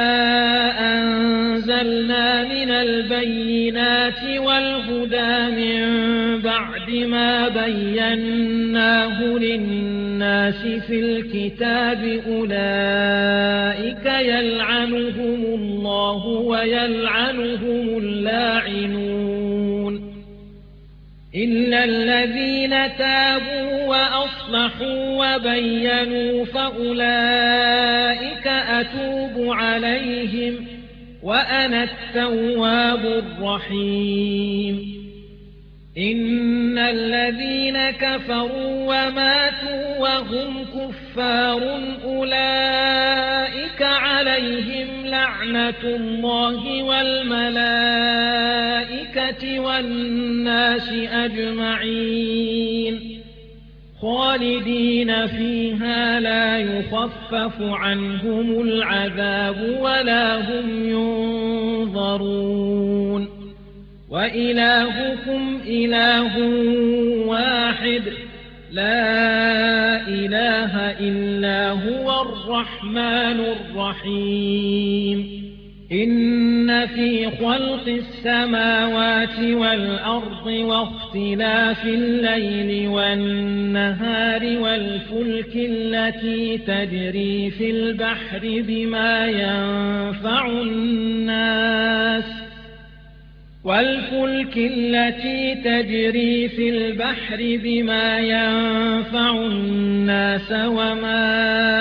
أنزلنا من البينات والهدى من بعد ما بيناه للناس في الكتاب أولئك يلعنهم الله ويلعنهم اللاعنون، إلا الذين تابوا وأصلحوا وبينوا فأولئك أتوب عليهم وأنا التواب الرحيم. إن الذين كفروا وماتوا وهم كفار أولئك عليهم لعنة الله والملائكة والناس أجمعين، خالدين فيها لا يخفف عنهم العذاب ولا هم ينظرون. وإلهكم إله واحد لا إله إلا هو الرحمن الرحيم. إن في خلق السماوات والأرض واختلاف الليل والنهار والفلك التي تجري في البحر بما ينفع الناس والفلك التي تجري في البحر بما ينفع الناس وما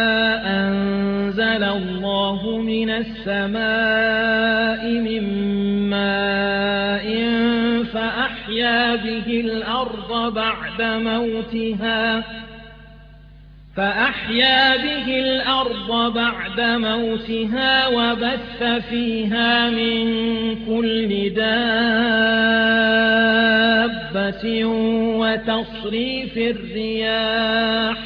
أنزل الله من السماء من ماء فأحيا به الأرض بعد موتها فأحيا به الأرض بعد موتها وبث فيها من كل دابة وتصريف الرياح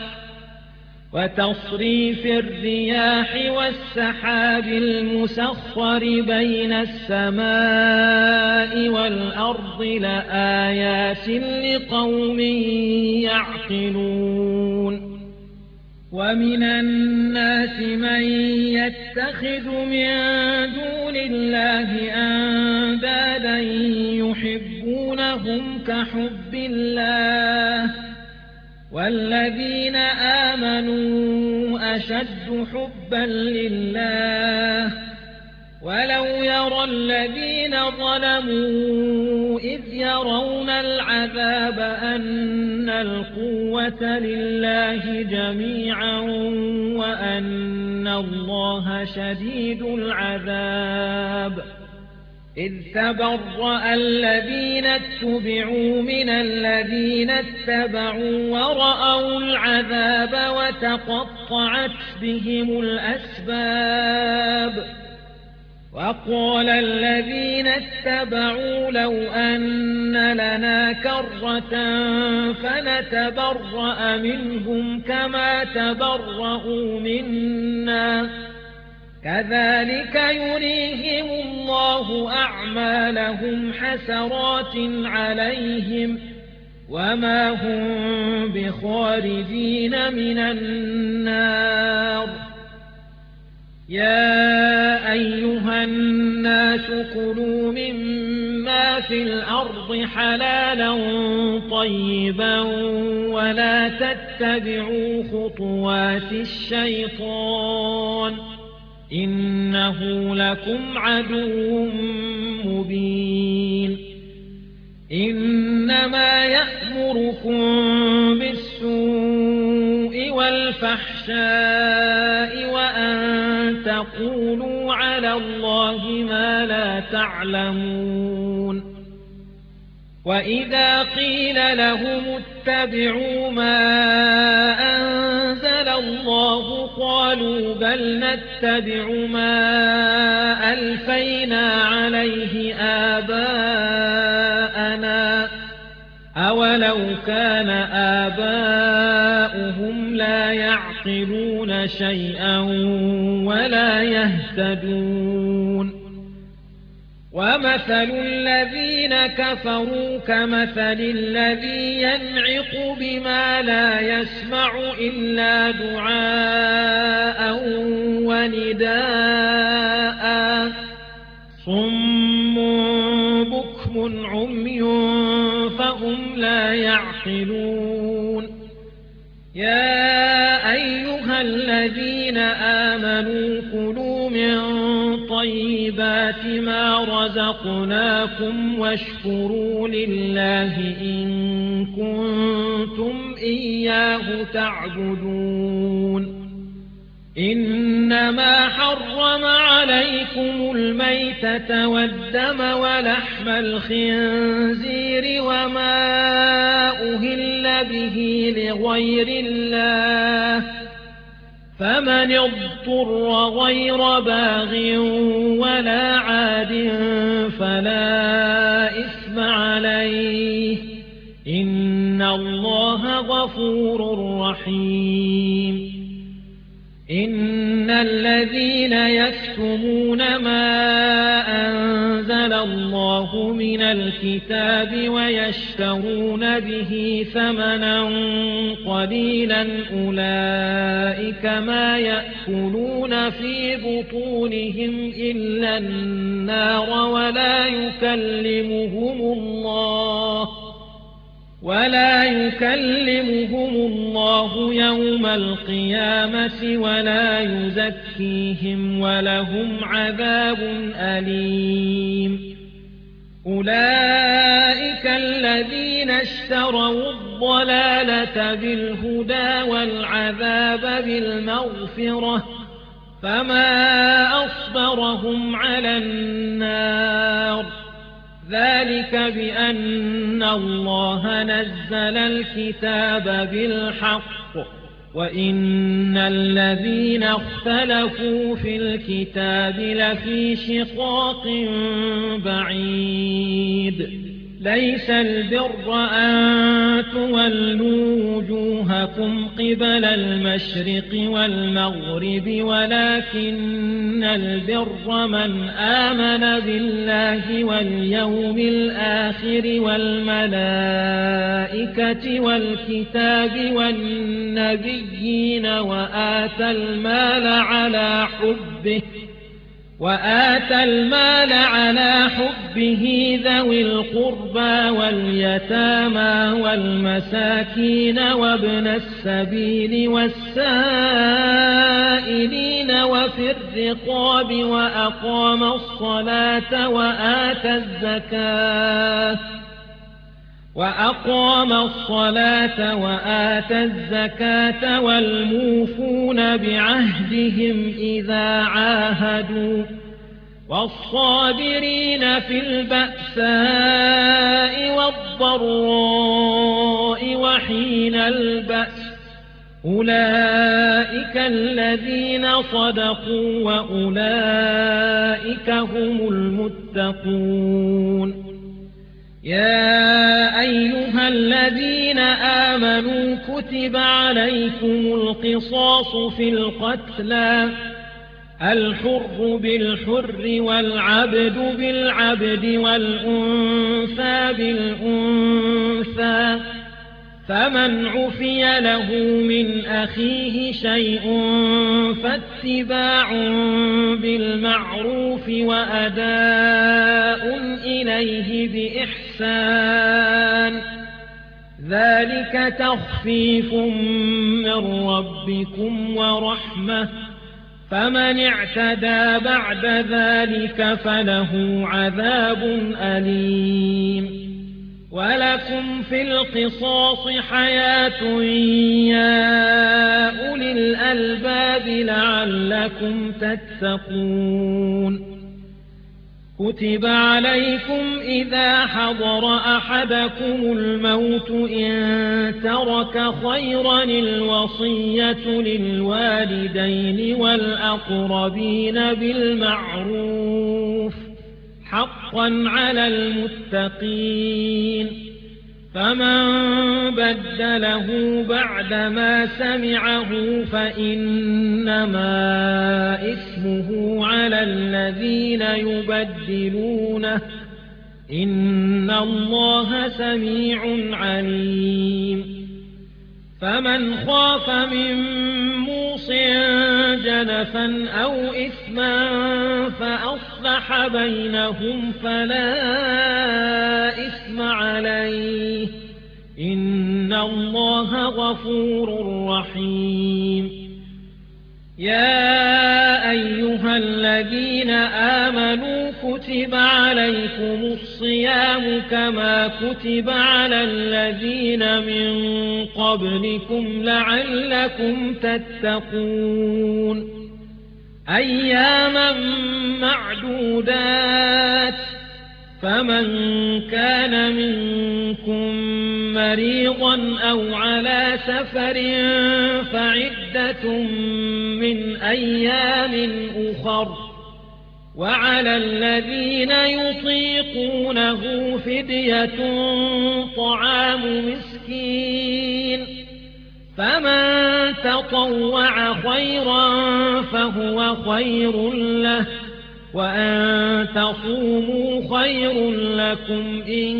وتصريف الرياح والسحاب المسخر بين السماء والأرض لآيات لقوم يعقلون. ومن الناس من يتخذ من دون الله أندادا يحبونهم كحب الله والذين آمنوا أشد حبا لله ولو يرى الذين ظلموا إذ يرون العذاب أن القوة لله جميعا وأن الله شديد العذاب. إذ تبرأ الذين اتبعوا من الذين اتبعوا ورأوا العذاب وتقطعت بهم الأسباب. وقال الذين اتبعوا لو أن لنا كرة فنتبرأ منهم كما تبرأوا منا كذلك يريهم الله أعمالهم حسرات عليهم وما هم بخارجين من النار. يا أيها الناس كلوا مما في الأرض حلالا طيبا ولا تتبعوا خطوات الشيطان إنه لكم عدو مبين. إنما يأمركم بالسوء والفحشاء وأن تقولوا على الله ما لا تعلمون. وإذا قيل لهم اتبعوا ما أنزل الله قالوا بل نتبع ما ألفينا عليه آباءنا أولو كان آباؤهم لا يعقلون شيئا ولا يهتدون ومثل الذين كفروا كمثل الذي ينعق بما لا يسمع إلا دعاء ونداء صم بكم عمي فهم لا يعقلون يا أيها الذين آمنوا كلوا من طيبات ما رزقناكم واشكروا لله إن كنتم إياه تعبدون إنما حرم عليكم الميتة والدم ولحم الخنزير وما أهل به لغير الله فمن اضطر غير باغ ولا عاد فلا إثم عليه إن الله غفور رحيم إن الذين يكتمون ما أنزل الله من الكتاب ويشترون به ثمنا قليلا أولئك ما يأكلون في بطونهم إلا النار ولا يكلمهم الله ولا يكلمهم الله يوم القيامة ولا يزكيهم ولهم عذاب أليم أولئك الذين اشتروا الضلالة بالهدى والعذاب بالمغفرة فما أصبرهم على النار ذلك بأن الله نزل الكتاب بالحق وإن الذين اختلفوا في الكتاب لفي شقاق بعيد ليس البر أن تولوا وجوهكم قبل المشرق والمغرب ولكن البر من آمن بالله واليوم الآخر والملائكة والكتاب والنبيين وآتى المال على حبه وآتى المال على حبه ذوي القربى واليتامى والمساكين وابن السبيل والسائلين وفي الرقاب وأقام الصلاة وآتى الزكاة وأقام الصلاة وآتى الزكاة والموفون بعهدهم إذا عاهدوا والصابرين في البأساء والضراء وحين البأس أولئك الذين صدقوا وأولئك هم المتقون يا أيها الذين آمنوا كتب عليكم القصاص في القتلى الحر بالحر والعبد بالعبد والأنثى بالأنثى فمن عفي له من أخيه شيء فاتباع بالمعروف وأداء إليه بإحسان ذلك تخفيف من ربكم ورحمة فمن اعتدى بعد ذلك فله عذاب أليم ولكم في القصاص حياة يا أولي الألباب لعلكم تتقون كتب عليكم إذا حضر أحدكم الموت إن ترك خيرا الوصية للوالدين والأقربين بالمعروف حقا على المتقين فمن بدله بعدما سمعه فإنما إثمه على الذين يبدلونه إن الله سميع عليم فمن خاف من موص جنفا أو إثما فأصلح بينهم فلا إثم عليه إن الله غفور رحيم يا أيها الذين آمنوا كتب عليكم الصيام كما كتب على الذين من قبلكم لعلكم تتقون أياما معدودات فمن كان منكم مريضا أو على سفر فعدة من أيام أخر وعلى الذين يطيقونه فدية طعام مسكين فمن تطوع خيرا فهو خير له وأن تصوموا خير لكم إن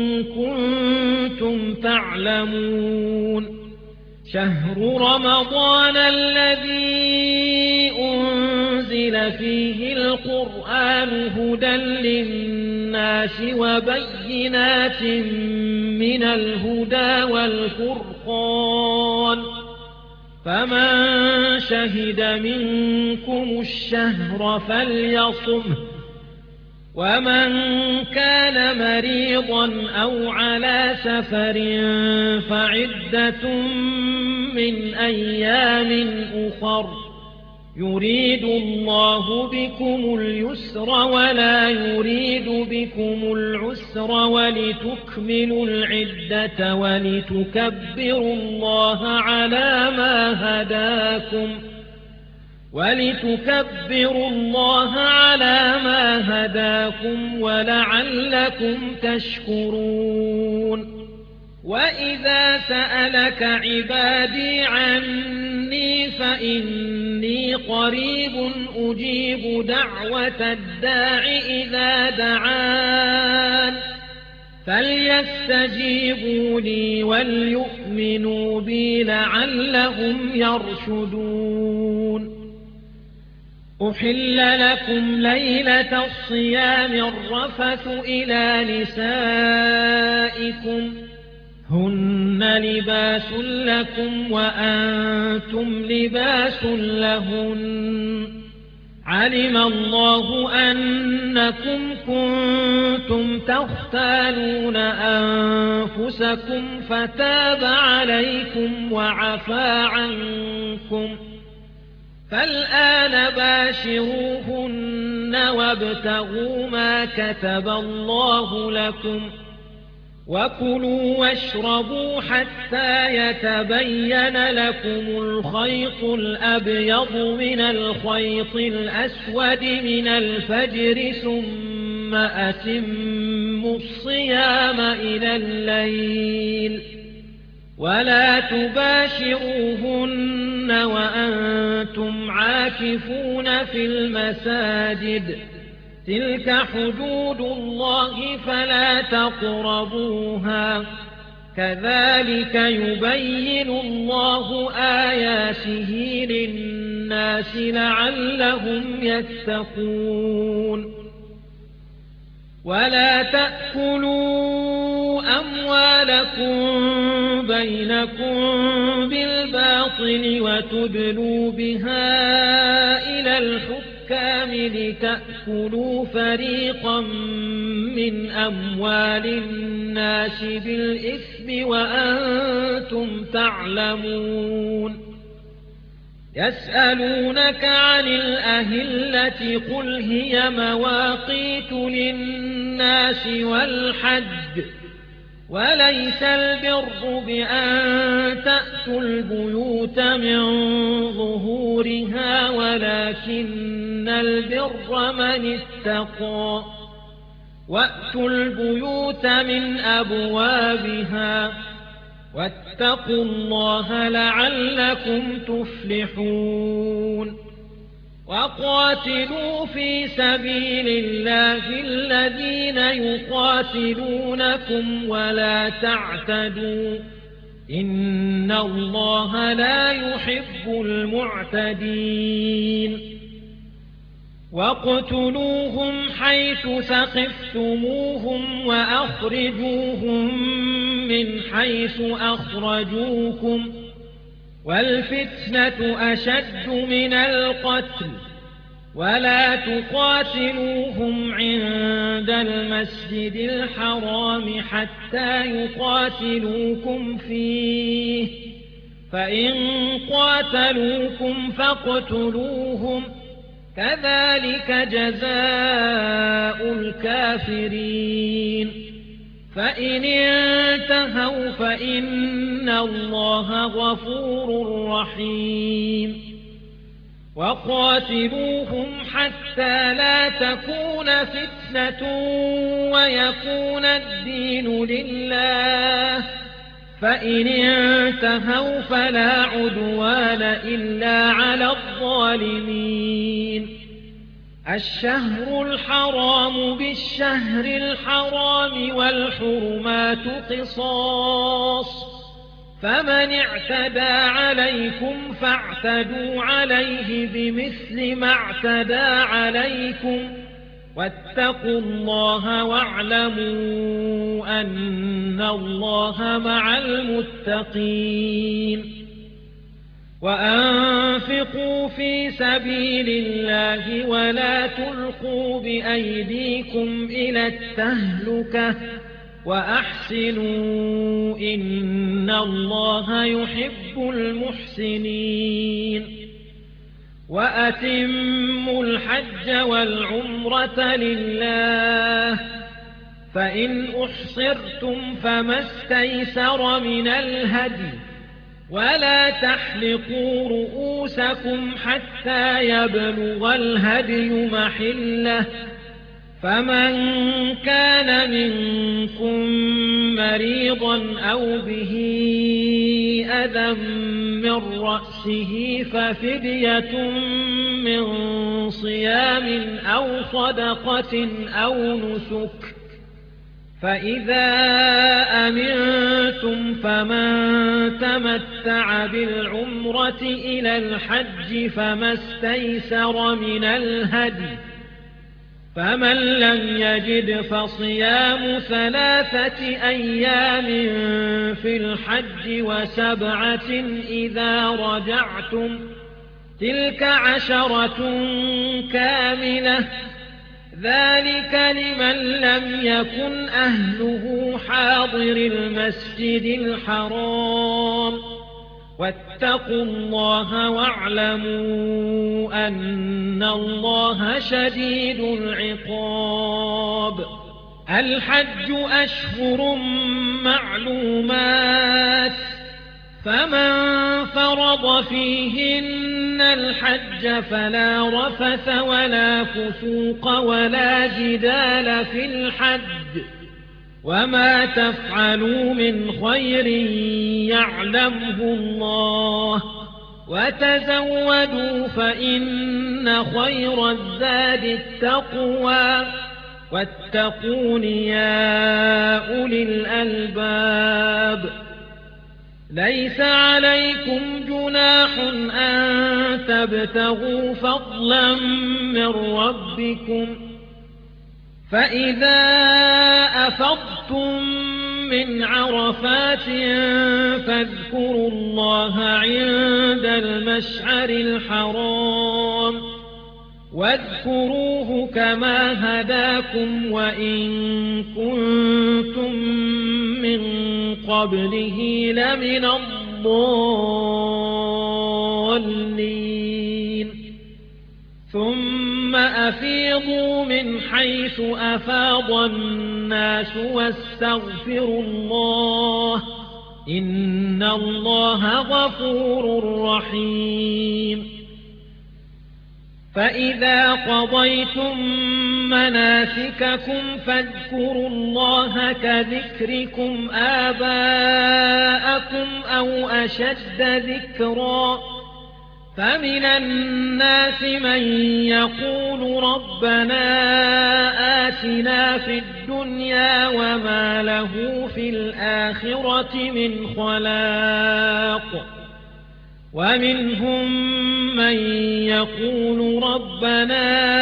كنتم تعلمون شهر رمضان الذي أنزل فيه القرآن هدى للناس وبينات من الهدى والفرقان فمن شهد منكم الشهر فليصمه ومن كان مريضا أو على سفر فعدة من أيام أخر يريد الله بكم اليسر ولا يريد بكم العسر ولتكملوا العدة ولتكبروا الله على ما هداكم ولتكبروا الله على ما هداكم ولعلكم تشكرون وإذا سألك عبادي عني فإني قريب أجيب دعوة الداع إذا دعان فليستجيبوا لي وليؤمنوا بي لعلهم يرشدون أحل لكم ليلة الصيام الرفث إلى نسائكم هن لباس لكم وأنتم لباس لهن علم الله أنكم كنتم تختانون أنفسكم فتاب عليكم وعفى عنكم فالآن باشروهن وابتغوا ما كتب الله لكم وكلوا واشربوا حتى يتبين لكم الخيط الأبيض من الخيط الأسود من الفجر ثم أتموا الصيام إلى الليل ولا تباشروهن وأنتم عاكفون في المساجد تلك حدود الله فلا تقربوها كذلك يبين الله آياته للناس لعلهم يتقون ولا تأكلوا أموالكم بينكم بالباطل وتدلوا بها إلى الحكام لتأكلوا فريقا من أموال الناس بالإثم وأنتم تعلمون يسألونك عن الأهلة قل هي مواقيت للناس والحج وليس البر بأن تأتوا البيوت من ظهورها ولكن البر من اتقى وأتوا البيوت من أبوابها واتقوا الله لعلكم تفلحون وقاتلوا في سبيل الله الذين يقاتلونكم ولا تعتدوا إن الله لا يحب المعتدين واقتلوهم حيث ثقفتموهم وأخرجوهم من حيث أخرجوكم والفتنة أشد من القتل ولا تقاتلوهم عند المسجد الحرام حتى يقاتلوكم فيه فإن قاتلوكم فاقتلوهم كذلك جزاء الكافرين فإن انتهوا فإن الله غفور رحيم وقاتلوهم حتى لا تكون فتنة ويكون الدين لله فإن انتهوا فلا عدوان إلا على الظالمين الشهر الحرام بالشهر الحرام والحرمات قصاص فمن اعتدى عليكم فاعتدوا عليه بمثل ما اعتدى عليكم واتقوا الله واعلموا أن الله مع المتقين وأنفقوا في سبيل الله ولا تلقوا بأيديكم إلى التهلكة وأحسنوا إن الله يحب المحسنين وأتموا الحج والعمرة لله فإن أحصرتم فما استيسر من الهدي ولا تحلقوا رؤوسكم حتى يبلغ الهدي محله فمن كان منكم مريضا أو به أذى من رأسه ففدية من صيام أو صدقة أو نسك فإذا أمنتم فمن تمتع بالعمرة إلى الحج فما استيسر من الهدي فمن لم يجد فصيام ثلاثة أيام في الحج وسبعة إذا رجعتم تلك عشرة كاملة ذلك لمن لم يكن أهله حاضر المسجد الحرام واتقوا الله واعلموا أن الله شديد العقاب الحج أشهر معلومات فمن فرض فيهن الحج فلا رفث ولا فسوق ولا جدال في الحج وما تفعلوا من خير يعلمه الله وتزودوا فإن خير الزاد التقوى واتقون يا أولي الألباب ليس عليكم جناح أن تبتغوا فضلا من ربكم فإذا أفضتم من عرفات فاذكروا الله عند المشعر الحرام واذكروه كما هداكم وإن كنتم من قبله لمن الضالين ثم أفيضوا من حيث أفاض الناس واستغفروا الله إن الله غفور رحيم فإذا قضيتم مناسككم فاذكروا الله كذكركم آباءكم أو أشد ذكرا فمن الناس من يقول ربنا آتنا في الدنيا وما له في الآخرة من خلاق ومنهم من يقول ربنا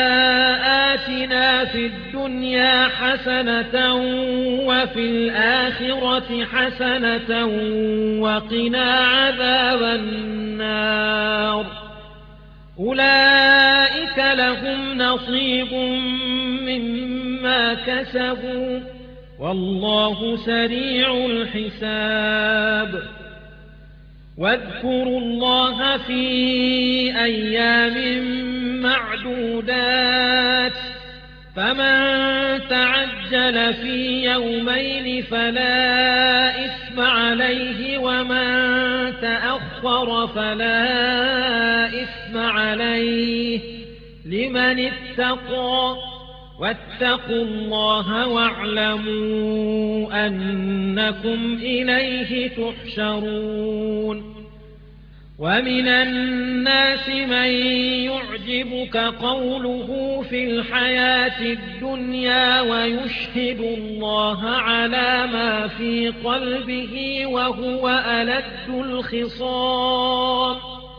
آتنا في الدنيا حسنة وفي الآخرة حسنة وقنا عذاب النار أولئك لهم نصيب مما كسبوا والله سريع الحساب واذكروا الله في أيام معدودات فمن تعجل في يومين فلا إثم عليه ومن تأخر فلا إثم عليه لمن اتقى واتقوا الله واعلموا أنكم إليه تحشرون ومن الناس من يعجبك قوله في الحياة الدنيا ويشهد الله على ما في قلبه وهو ألد الخصام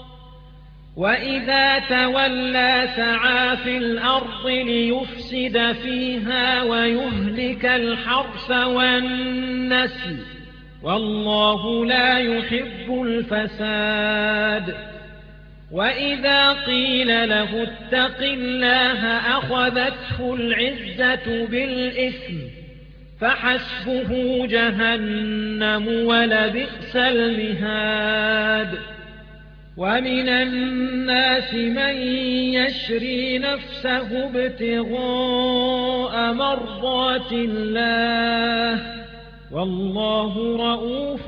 وإذا تولى سعى في الأرض ليفسد فيها ويهلك الحرث والنسل والله لا يحب الفساد وإذا قيل له اتق الله أخذته العزة بالإثم فحسبه جهنم ولبئس المهاد ومن الناس من يشري نفسه ابتغاء مرضات الله والله رؤوف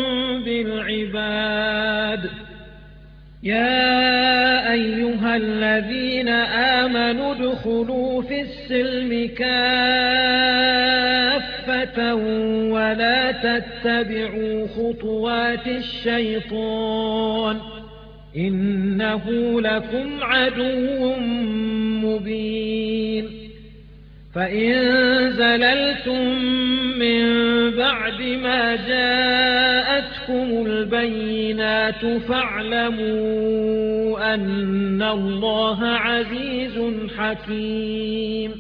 بالعباد يا أيها الذين آمنوا ادخلوا في السلم كافة ولا تتبعوا خطوات الشيطان إنه لكم عدو مبين فإن زللتم من بعد ما جاءتكم البينات فاعلموا أن الله عزيز حكيم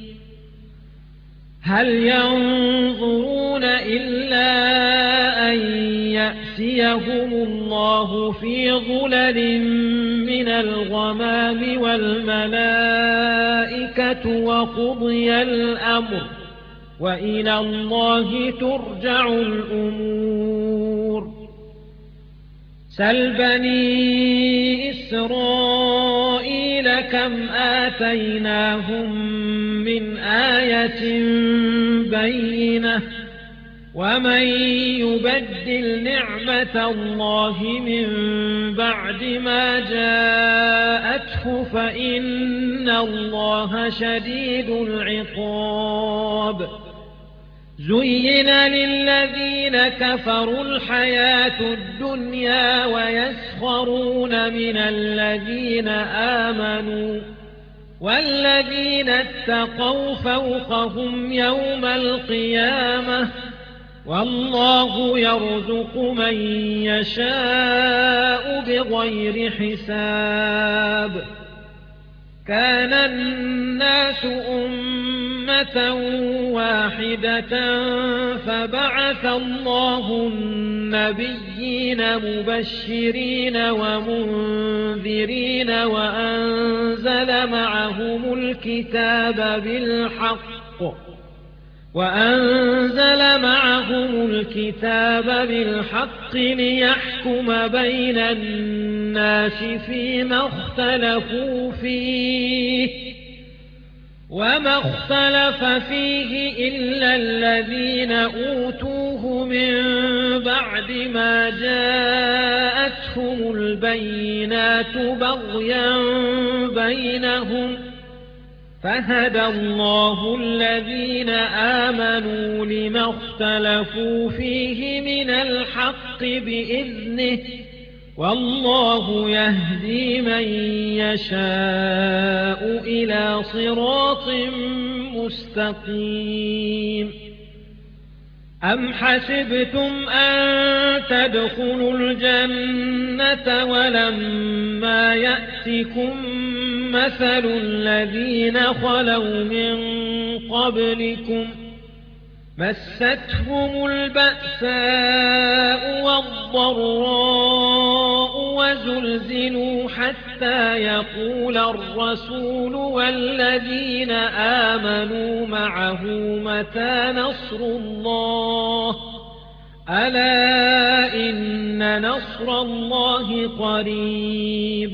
هل ينظرون إلا أن يأتيهم الله في ظلل من الغمام والملائكة وقضي الأمر وإلى الله ترجع الأمور سل بني إسرائيل كم آتيناهم من آية بينة ومن يبدل نعمة الله من بعد ما جاءته فإن الله شديد العقاب زين للذين كفروا الحياة الدنيا ويسخرون من الذين آمنوا والذين اتقوا فوقهم يوم القيامة والله يرزق من يشاء بغير حساب كان الناس أمة واحدة فبعث الله النبيين مبشرين ومنذرين وأنزل معهم الكتاب بالحق وأنزل معهم الكتاب بالحق ليحكم بين الناس فيما اختلفوا فيه وما اختلف فيه إلا الذين أوتوه من بعد ما جاءتهم البينات بغيا بينهم فهدى الله الذين آمنوا لما اختلفوا فيه من الحق بإذنه والله يهدي من يشاء إلى صراط مستقيم. أم حسبتم أن تدخلوا الجنة ولما يأتكم مثل الذين خلوا من قبلكم مستهم البأساء والضراء وزلزلوا حتى يقول الرسول والذين آمنوا معه متى نصر الله ألا إن نصر الله قريب.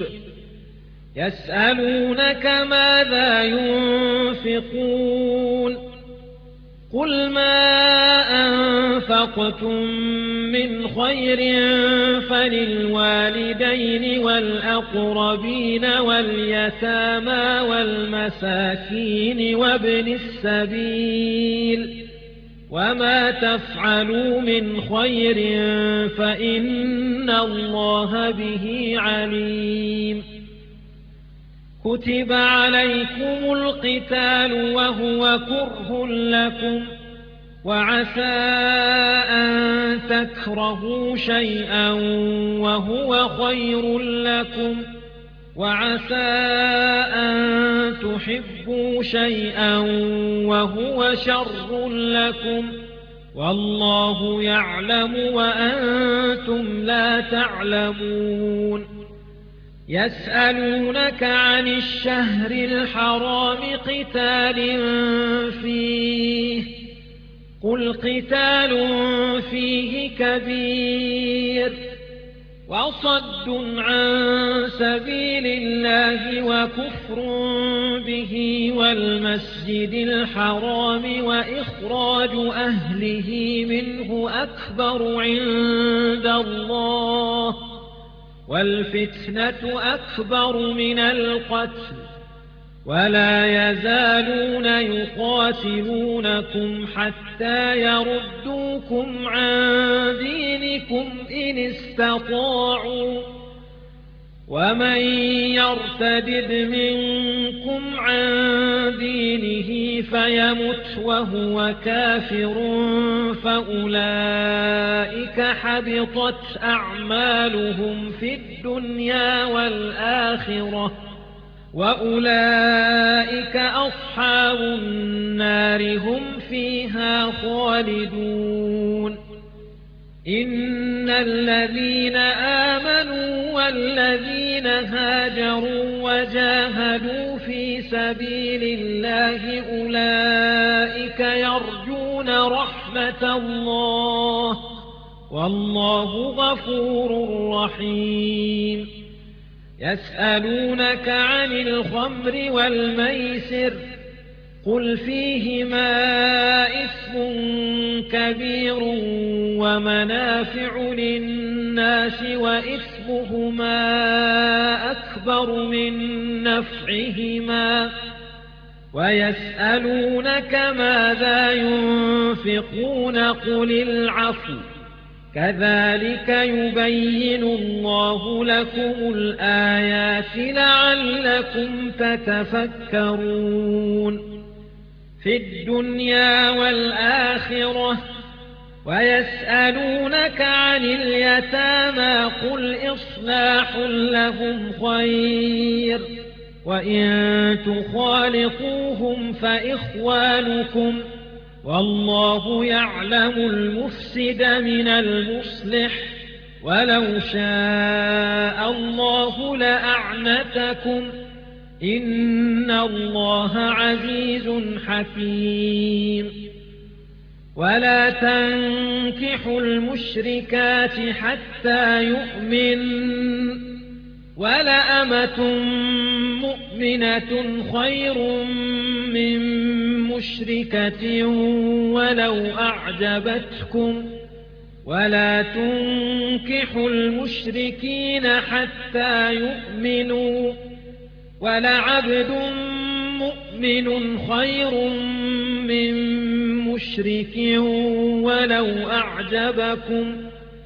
يسألونك ماذا ينفقون قل ما أنفقتم من خير فللوالدين والأقربين واليتامى والمساكين وابن السبيل وما تفعلوا من خير فإن الله به عليم. كتب عليكم القتال وهو كره لكم وعسى أن تكرهوا شيئا وهو خير لكم وعسى أن تحبوا شيئا وهو شر لكم والله يعلم وأنتم لا تعلمون. يسألونك عن الشهر الحرام قتال فيه قل قتال فيه كبير وصد عن سبيل الله وكفر به والمسجد الحرام وإخراج أهله منه أكبر عند الله والفتنة أكبر من القتل ولا يزالون يقاتلونكم حتى يردوكم عن دينكم إن استطاعوا ومن يرتدد منكم عن دينه فيمت وهو كافر فأولئك حبطت أعمالهم في الدنيا والآخرة وأولئك أصحاب النار هم فيها خالدون. إن الذين آمنوا والذين هاجروا وجاهدوا في سبيل الله أولئك يرجون رحمة الله والله غفور رحيم. يسألونك عن الخمر والميسر قل فيهما إثم كبير ومنافع للناس وإثمهما أكبر من نفعهما ويسألونك ماذا ينفقون قل العفو كذلك يبين الله لكم الآيات لعلكم تتفكرون. في الدنيا والآخرة ويسألونك عن اليتامى قل إصلاح لهم خير وإن تخالطوهم فإخوانكم والله يعلم المفسد من المصلح ولو شاء الله لأعنتكم إن الله عزيز حكيم. ولا تنكحوا المشركات حتى يؤمن ولأمة مؤمنة خير من مشركة ولو أعجبتكم ولا تنكحوا المشركين حتى يؤمنوا ولعبد مؤمن خير من مشرك ولو أعجبكم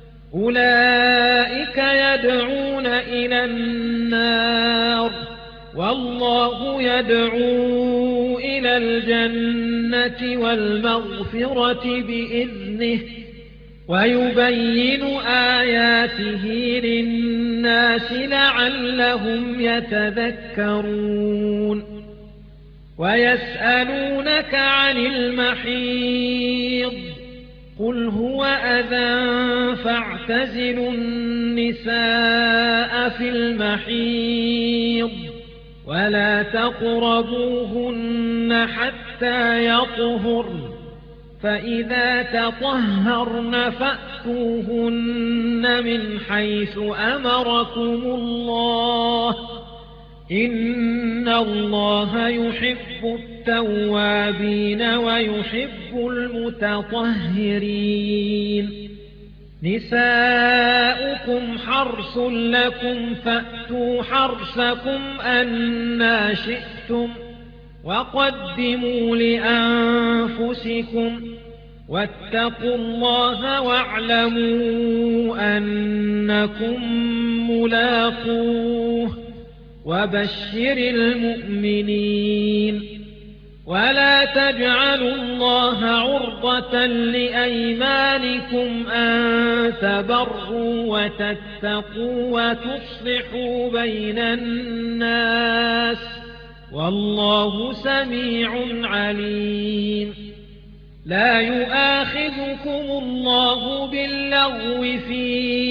أولئك يدعون إلى النار والله يدعو إلى الجنة والمغفرة بإذنه ويبين آياته للناس لعلهم يتذكرون ويسألونك عن المحيض قل هو أذى فاعتزلوا النساء في المحيض ولا تقربوهن حتى يطهرن فإذا تطهرن فأتوهن من حيث أمركم الله إن الله يحب التوابين ويحب المتطهرين نساؤكم حرث لكم فأتوا حرثكم أنى شئتم وقدموا لأنفسكم واتقوا الله واعلموا أنكم ملاقوه وبشر المؤمنين ولا تجعلوا الله عرضة لأيمانكم أن تبروا وتتقوا وتصلحوا بين الناس والله سميع عليم لا يؤاخذكم الله باللغو في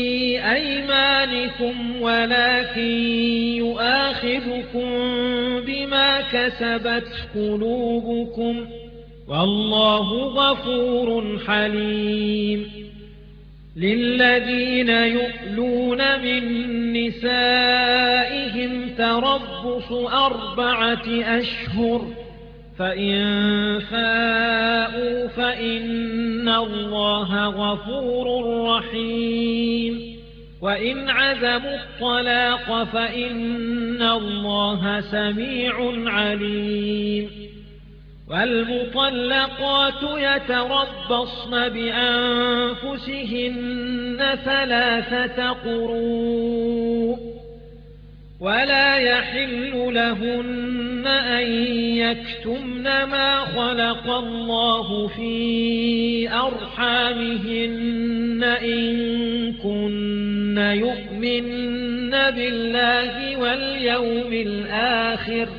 أيمانكم ولكن يؤاخذكم بما كسبت قلوبكم والله غفور حليم للذين يؤلون من نسائهم تربص أربعة أشهر فإن فاءوا فإن الله غفور رحيم وإن عزموا الطلاق فإن الله سميع عليم والمطلقات يتربصن بأنفسهن ثلاثة قروء ولا يحل لهن أن يكتمن ما خلق الله في أرحامهن إن كن يؤمن بالله واليوم الآخر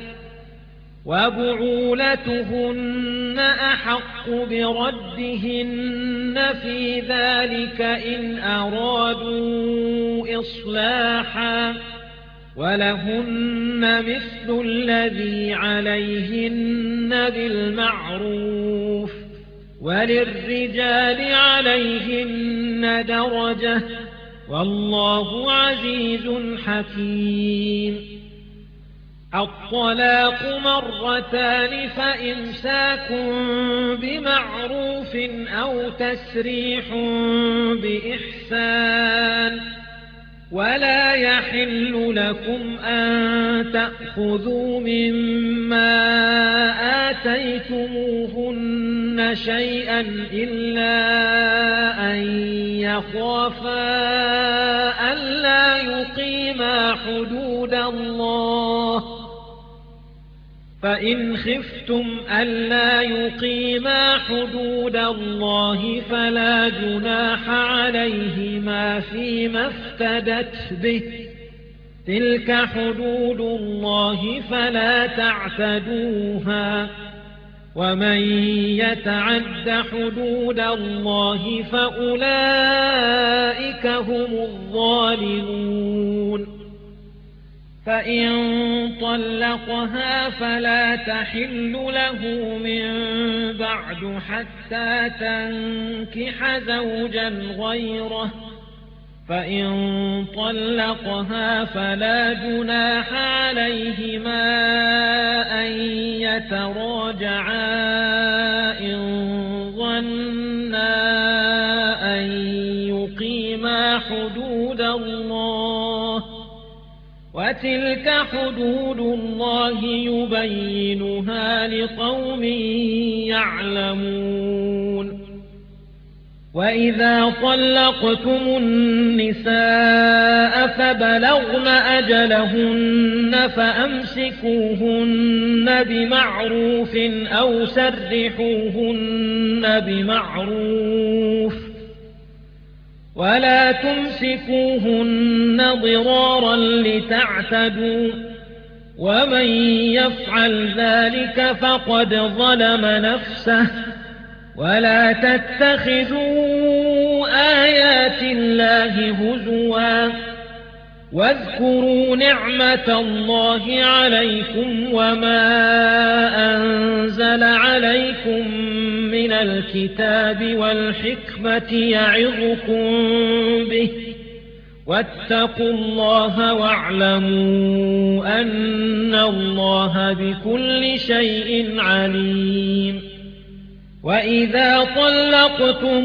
وبعولتهن أحق بردهن في ذلك إن أرادوا إصلاحا ولهن مثل الذي عليهن بالمعروف وللرجال عليهن درجة والله عزيز حكيم الطلاق مرتان فإمساك بمعروف أو تسريح بإحسان ولا يحل لكم أن تأخذوا مما آتيتموهن شيئا إلا أن يخافا ألا يقيما حدود الله فإن خفتم ألا يقيما حدود الله فلا جناح عليهما فيما افتدت به تلك حدود الله فلا تعتدوها ومن يتعد حدود الله فأولئك هم الظالمون فإن طلقها فلا تحل له من بعد حتى تنكح زوجا غيره، فإن طلقها فلا جناح عليهما أن يتراجعا إن ظنا أن يقيما حدود الله، وتلك حدود الله يبينها لقوم يعلمون. وإذا طلقتم النساء فبلغن أجلهن فأمسكوهن بمعروف أو سرحوهن بمعروف، ولا تمسكوهن ضرارا لتعتدوا، ومن يفعل ذلك فقد ظلم نفسه. ولا تتخذوا آيات الله هزوا، واذكروا نعمة الله عليكم وما أنزل عليكم من الكتاب والحكمة يعظكم به، واتقوا الله واعلموا أن الله بكل شيء عليم. وإذا طلقتم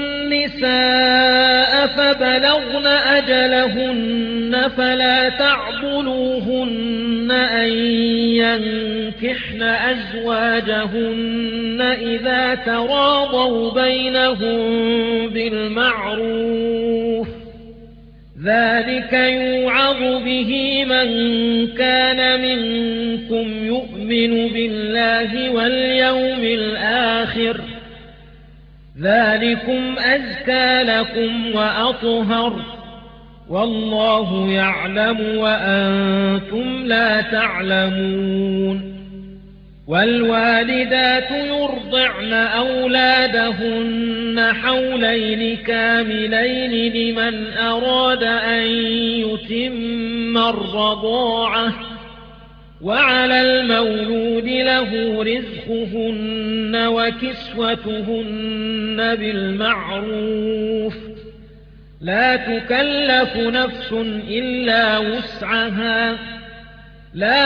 النساء فبلغن أجلهن فلا تعضلوهن أن ينكحن أزواجهن إذا تراضوا بينهم بالمعروف، ذلك يوعظ به من كان منكم يؤمن بالله واليوم الآخر، ذلكم أزكى لكم وأطهر، والله يعلم وأنتم لا تعلمون. والوالدات يرضعن أولادهن حولين كاملين لمن أراد أن يتم الرضاعة، وعلى المولود له رزقهن وكسوتهن بالمعروف، لا تكلف نفس إلا وسعها، لا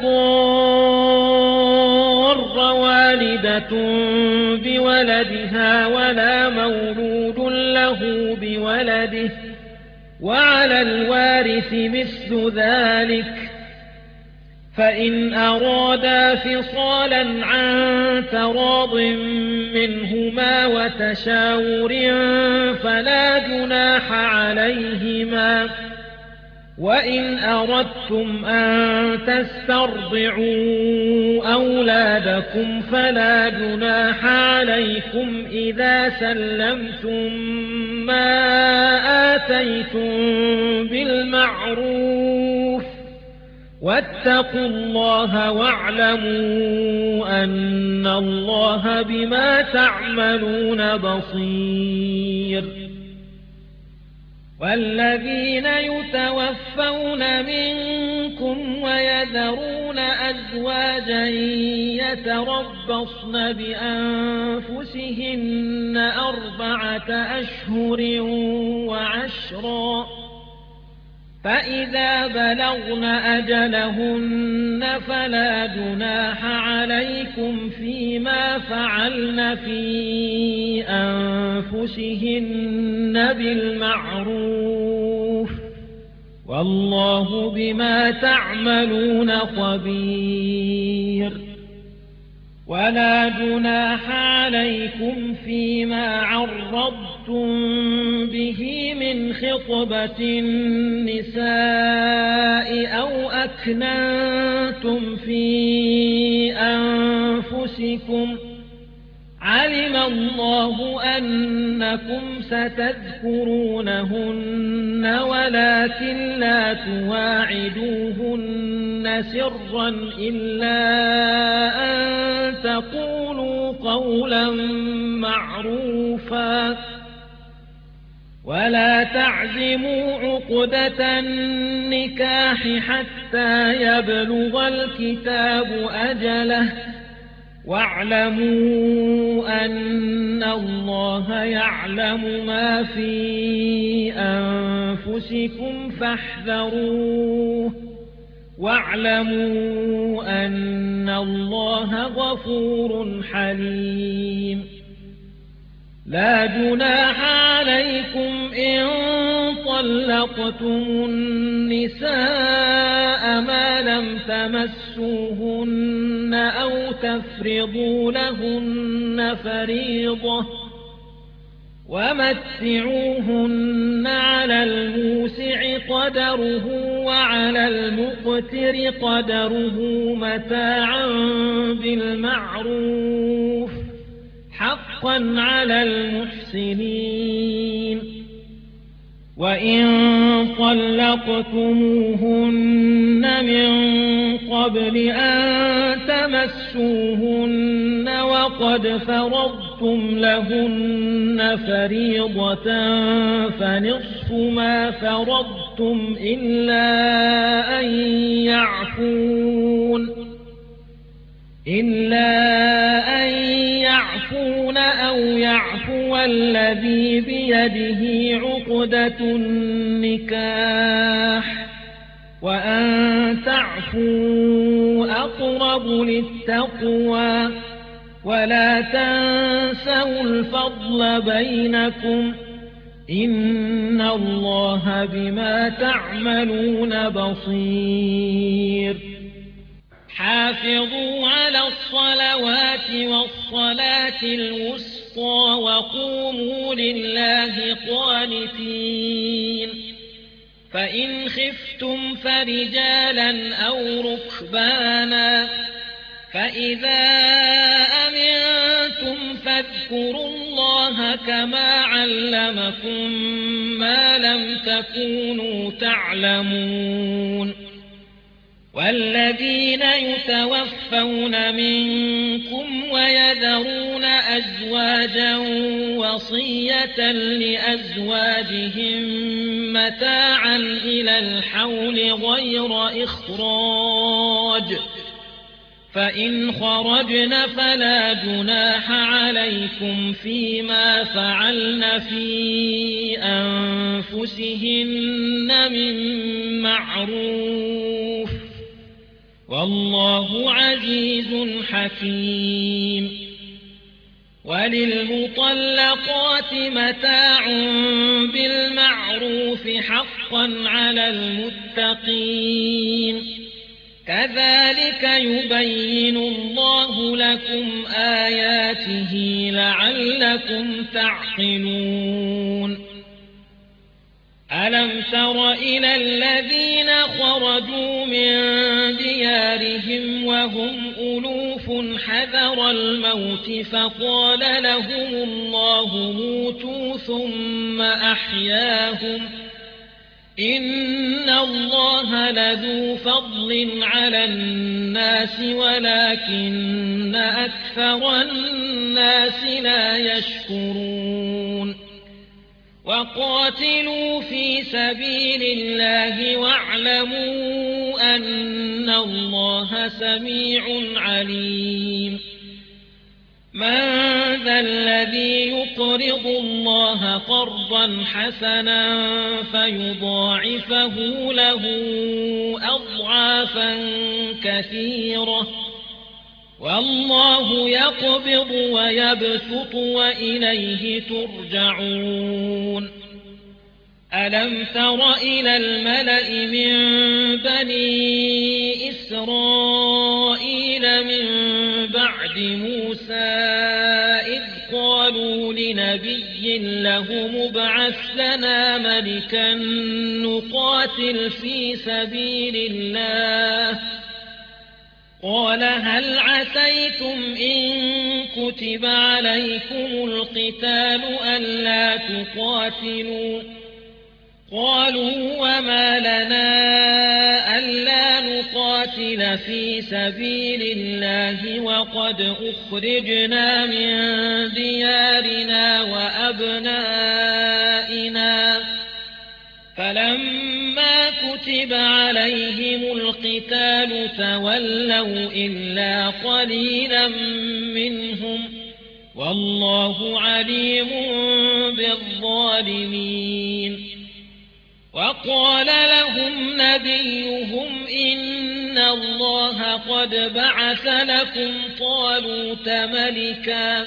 تضار والدة بولدها ولا مولود له بولده، وعلى الوارث مثل ذلك، فإن أرادا فصالا عن تراض منهما وتشاور فلا جناح عليهما. وإن أردتم أن تسترضعوا أولادكم فلا جناح عليكم إذا سلمتم ما آتيتم بالمعروف، واتقوا الله واعلموا أن الله بما تعملون بصير. والذين يتوفون منكم ويذرون أزواجا يتربصن بأنفسهن أربعة أشهر وعشرا، فإذا بلغن أجلهن فلا جناح عليكم فيما فعلن في أنفسهن بالمعروف، والله بما تعملون خبير. ولا جناح عليكم فيما عرضتم به من خطبة النساء أو أكننتم في أنفسكم، علم الله أنكم ستذكرونهن ولكن لا تواعدوهن سرا إلا أن تقولوا قولا معروفا، ولا تعزموا عقدة النكاح حتى يبلغ الكتاب أجله واعلموا أن الله يعلم ما في أنفسكم فاحذروه واعلموا أن الله غفور حليم. لا جناح عليكم إن طلقتم النساء ما لم تمسوهن أو تفرضوا لهن فريضة ومتعوهن على الموسع قدره وعلى المقتر قدره متاعا بالمعروف حقا على المحسنين. وإن طلقتموهن من قبل أن تمسوهن وقد فرضتم لهن فريضة فنصف ما فرضتم إلا أن يعفون إلا أن يعفون أو يعفو الذي بيده عقدة النكاح وأن تعفوا أقرب للتقوى ولا تنسوا الفضل بينكم إن الله بما تعملون بصير. حافظوا على الصلوات والصلاة الوسطى وقوموا لله قانتين. فإن خفتم فرجالا أو ركبانا فإذا أمنتم فاذكروا الله كما علمكم ما لم تكونوا تعلمون. والذين يتوفون منكم ويذرون أزواجا وصية لأزواجهم متاعا إلى الحول غير إخراج فإن خرجن فلا جناح عليكم فيما فعلن في أنفسهن من معروف والله عزيز حكيم. وللمطلقات متاع بالمعروف حقا على المتقين كذلك يبين الله لكم آياته لعلكم تعقلون. ألم تر إلى الذين خرجوا من ديارهم وهم ألوف حذر الموت فقال لهم الله موتوا ثم أحياهم إن الله لذو فضل على الناس ولكن أكثر الناس لا يشكرون. وقاتلوا في سبيل الله واعلموا أن الله سميع عليم. من ذا الذي يقرض الله قرضا حسنا فيضاعفه له أضعافا كثيرة والله يقبض ويبسط وإليه ترجعون. ألم تر إلى الملأ من بني إسرائيل من بعد موسى إذ قالوا لنبي له مبعث لنا ملكا نقاتل في سبيل الله قال هل عسيتم إن كتب عليكم القتال ألا تقاتلوا قالوا وما لنا ألا نقاتل نقاتل في سبيل الله وقد أخرجنا من ديارنا وأبنائنا فلما كتب عليهم القتال تولوا إلا قليلا منهم والله عليم بالظالمين. وقال لهم نبيهم إن الله قد بعث لكم طالوت ملكا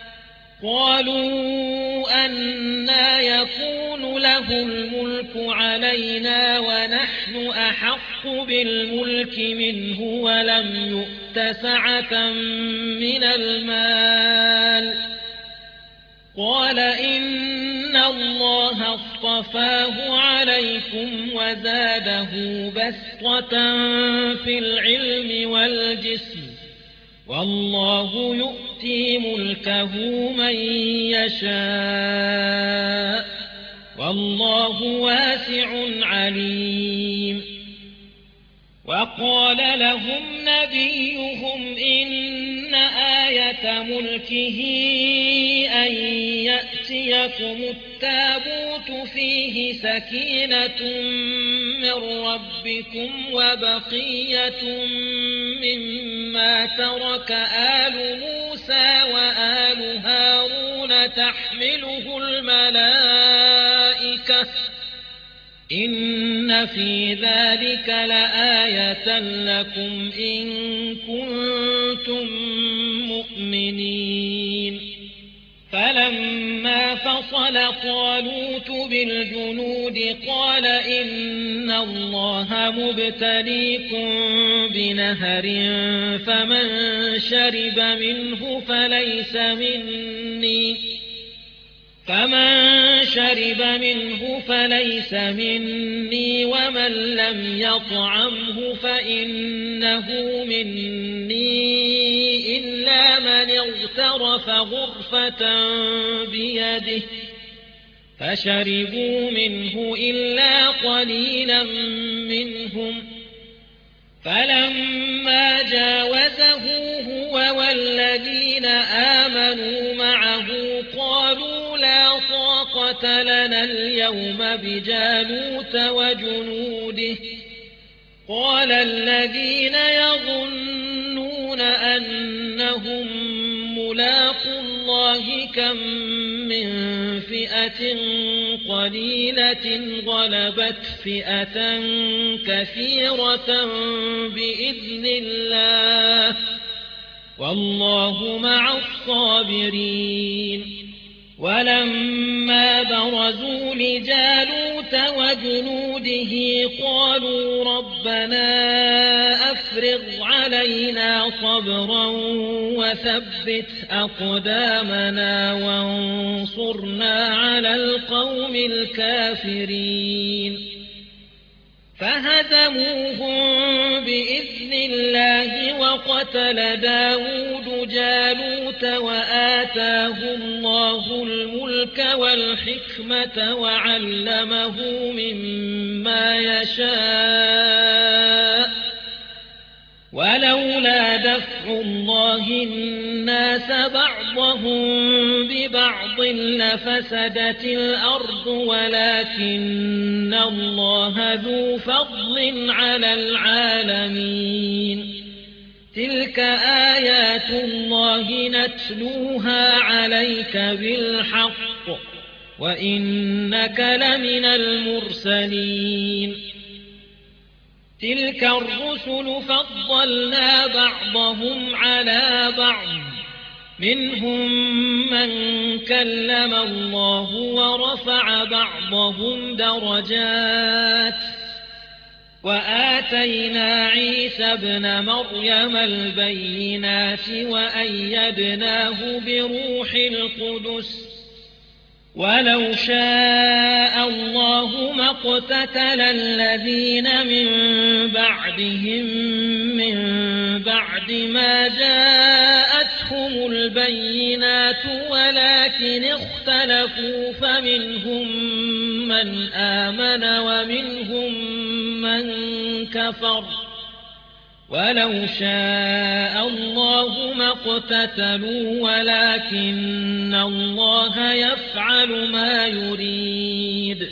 قالوا أنى يكون له الملك علينا ونحن أحق بالملك منه ولم يؤت سعة من المال قال إن الله اصطفاه عليكم وزاده بسطة في العلم والجسم والله يؤتي ملكه من يشاء والله واسع عليم. وقال لهم نبيهم إن آية ملكه أن يأتيكم التابوت فيه سكينة من ربكم وبقية مما ترك آل موسى وآل هارون تحمله الملائكة إن في ذلك لآية لكم إن كنتم مؤمنين. فلما فصل طالوت بالجنود قال إن الله مبتليكم بنهر فمن شرب منه فليس مني فمن شرب منه فليس مني ومن لم يطعمه فإنه مني إلا من اغترف غرفة بيده فشربوا منه إلا قليلا منهم فلما جاوزه هو والذين آمنوا معه قالوا لا طاقة لنا اليوم بجالوت وجنوده قال الذين يظنون أنهم ملاقو الله كم من فئة قليلة غلبت فئة كثيرة بإذن الله والله مع الصابرين. ولما برزوا لجالوت وجنوده قالوا ربنا أفرغ علينا صبرا وثبت أقدامنا وانصرنا على القوم الكافرين. فهزموهم بإذن الله وقتل داود جالوت وآتاه الله الملك والحكمة وعلمه مما يشاء ولولا دفع الله الناس بعضهم ببعض لفسدت الأرض ولكن الله ذو فضل على العالمين. تلك آيات الله نتلوها عليك بالحق وإنك لمن المرسلين. تلك الرسل فضلنا بعضهم على بعض منهم من كلم الله ورفع بعضهم درجات وآتينا عيسى ابن مريم البينات وأيدناه بروح القدس ولو شاء الله ما اقتتل الذين من بعدهم من بعد ما جاءتهم البينات ولكن اختلفوا فمنهم من آمن ومنهم من كفر ولو شاء الله ما اقتتلوا ولكن الله يفعل ما يريد.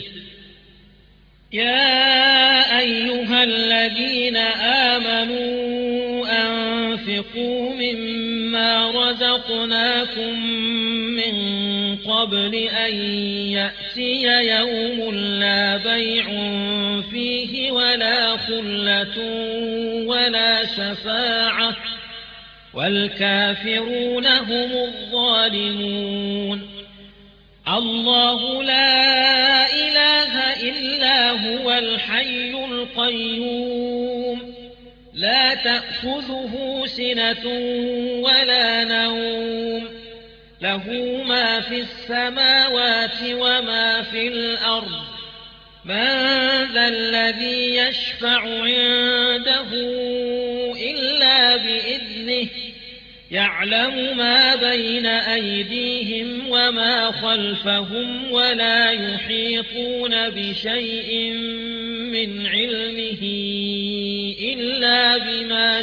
يا أيها الذين آمنوا أنفقوا مما رزقناكم من قبل أن يأتي يوم لا بيع فيه ولا خلة ولا شفاعة والكافرون هم الظالمون. الله لا إله إلا هو الحي القيوم لا تأخذه سنة ولا نوم له ما في السماوات وما في الأرض. من ذا الذي يشفع عنده إلا بإذنه يعلم ما بين أيديهم وما خلفهم ولا يحيطون بشيء من علمه إلا بما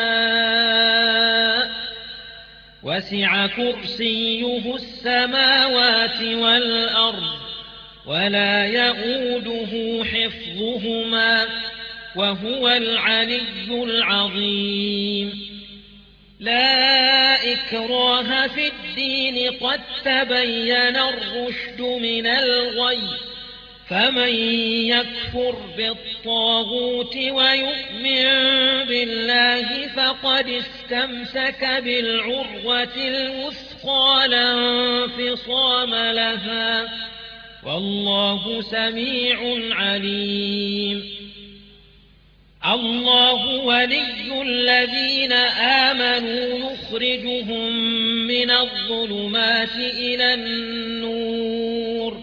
شاء وسع كرسيه السماوات والأرض ولا يؤوده حفظهما وهو العلي العظيم. لا إكراه في الدين قد تبين الرشد من الغي فمن يكفر بالطاغوت ويؤمن بالله فقد استمسك بالعروة الوثقى لا انفصام لها والله سميع عليم. الله ولي الذين آمنوا يخرجهم من الظلمات إلى النور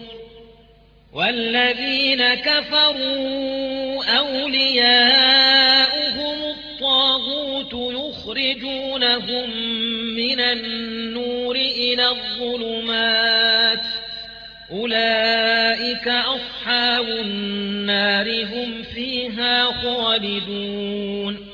والذين كفروا أولياؤهم الطاغوت يخرجونهم من النور إلى الظلمات أولئك أصحاب النار هم فيها خالدون.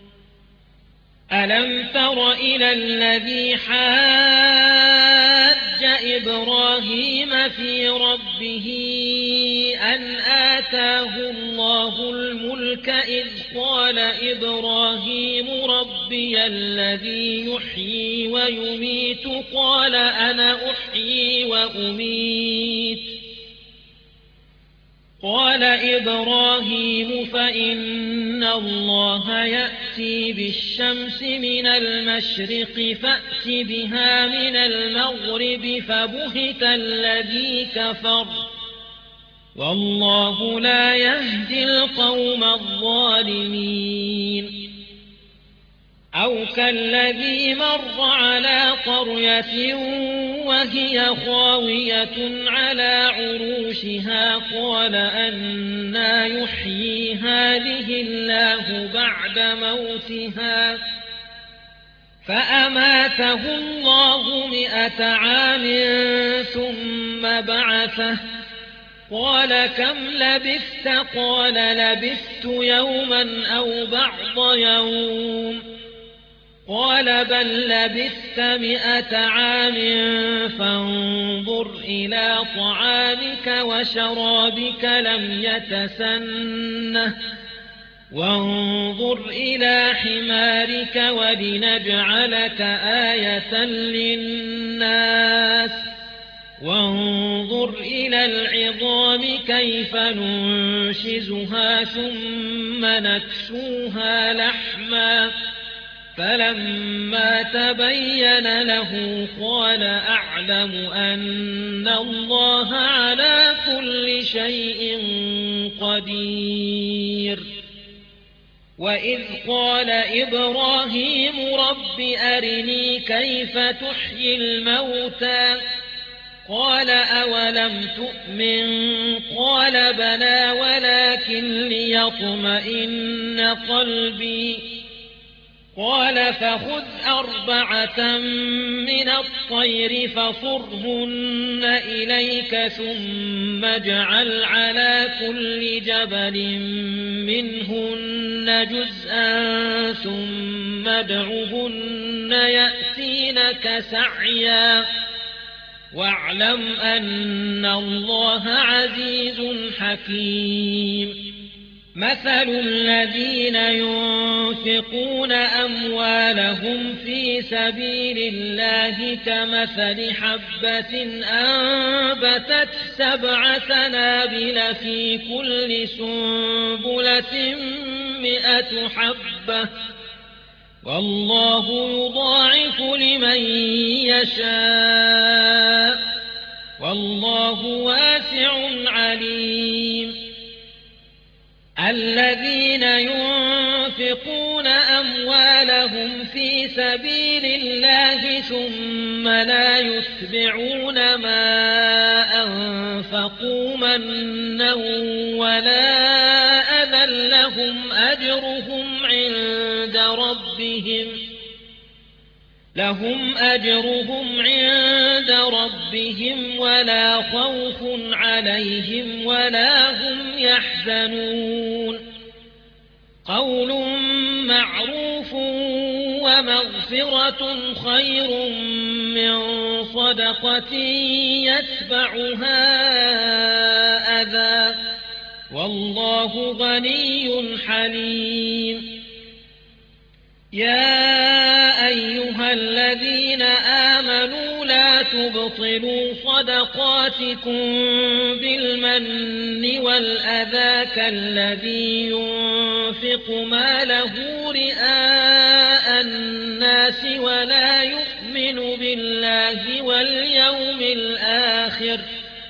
ألم تر إلى الذي حاج إبراهيم في ربه أن آتاه الله الملك إذ قال إبراهيم ربي الذي يحيي ويميت قال أنا أحيي وأميت قال إبراهيم فإن الله يأتي بالشمس من المشرق فأت بها من المغرب فبهت الذي كفر والله لا يهدي القوم الظالمين. أو كالذي مر على قرية وهي خاوية على عروشها قال أنى يحيي هذه الله بعد موتها فأماته الله مئة عام ثم بعثه قال كم لبثت قال لبثت يوما أو بعض يوم قال بل لبثت مئة عام فانظر إلى طعامك وشرابك لم يتسنه وانظر إلى حمارك ولنجعلك آية للناس وانظر إلى العظام كيف ننشزها ثم نكسوها لحما فلما تبين له قال أعلم أن الله على كل شيء قدير. وإذ قال إبراهيم رب أرني كيف تحيي الموتى قال أولم تؤمن قال بلى ولكن ليطمئن قلبي قال فخذ أربعة من الطير فصرهن إليك ثم اجعل على كل جبل منهن جزءا ثم ادعهن يأتينك سعيا واعلم أن الله عزيز حكيم. مثل الذين ينفقون أموالهم في سبيل الله كمثل حبة أنبتت سبع سنابل في كل سنبلة مئة حبة والله يضاعف لمن يشاء والله واسع عليم. الذين ينفقون أموالهم في سبيل الله ثم لا يتبعون ما أنفقوا منا ولا أذى لهم أجرهم عند ربهم لهم أجرهم عند ربهم ولا خوف عليهم ولا هم يحزنون. قول معروف ومغفرة خير من صدقة يتبعها أذى والله غني حليم. يا أيها الذين آمنوا لا تبطلوا صدقاتكم بالمن والأذى كالذي ينفق ماله رئاء الناس ولا يؤمن بالله واليوم الآخر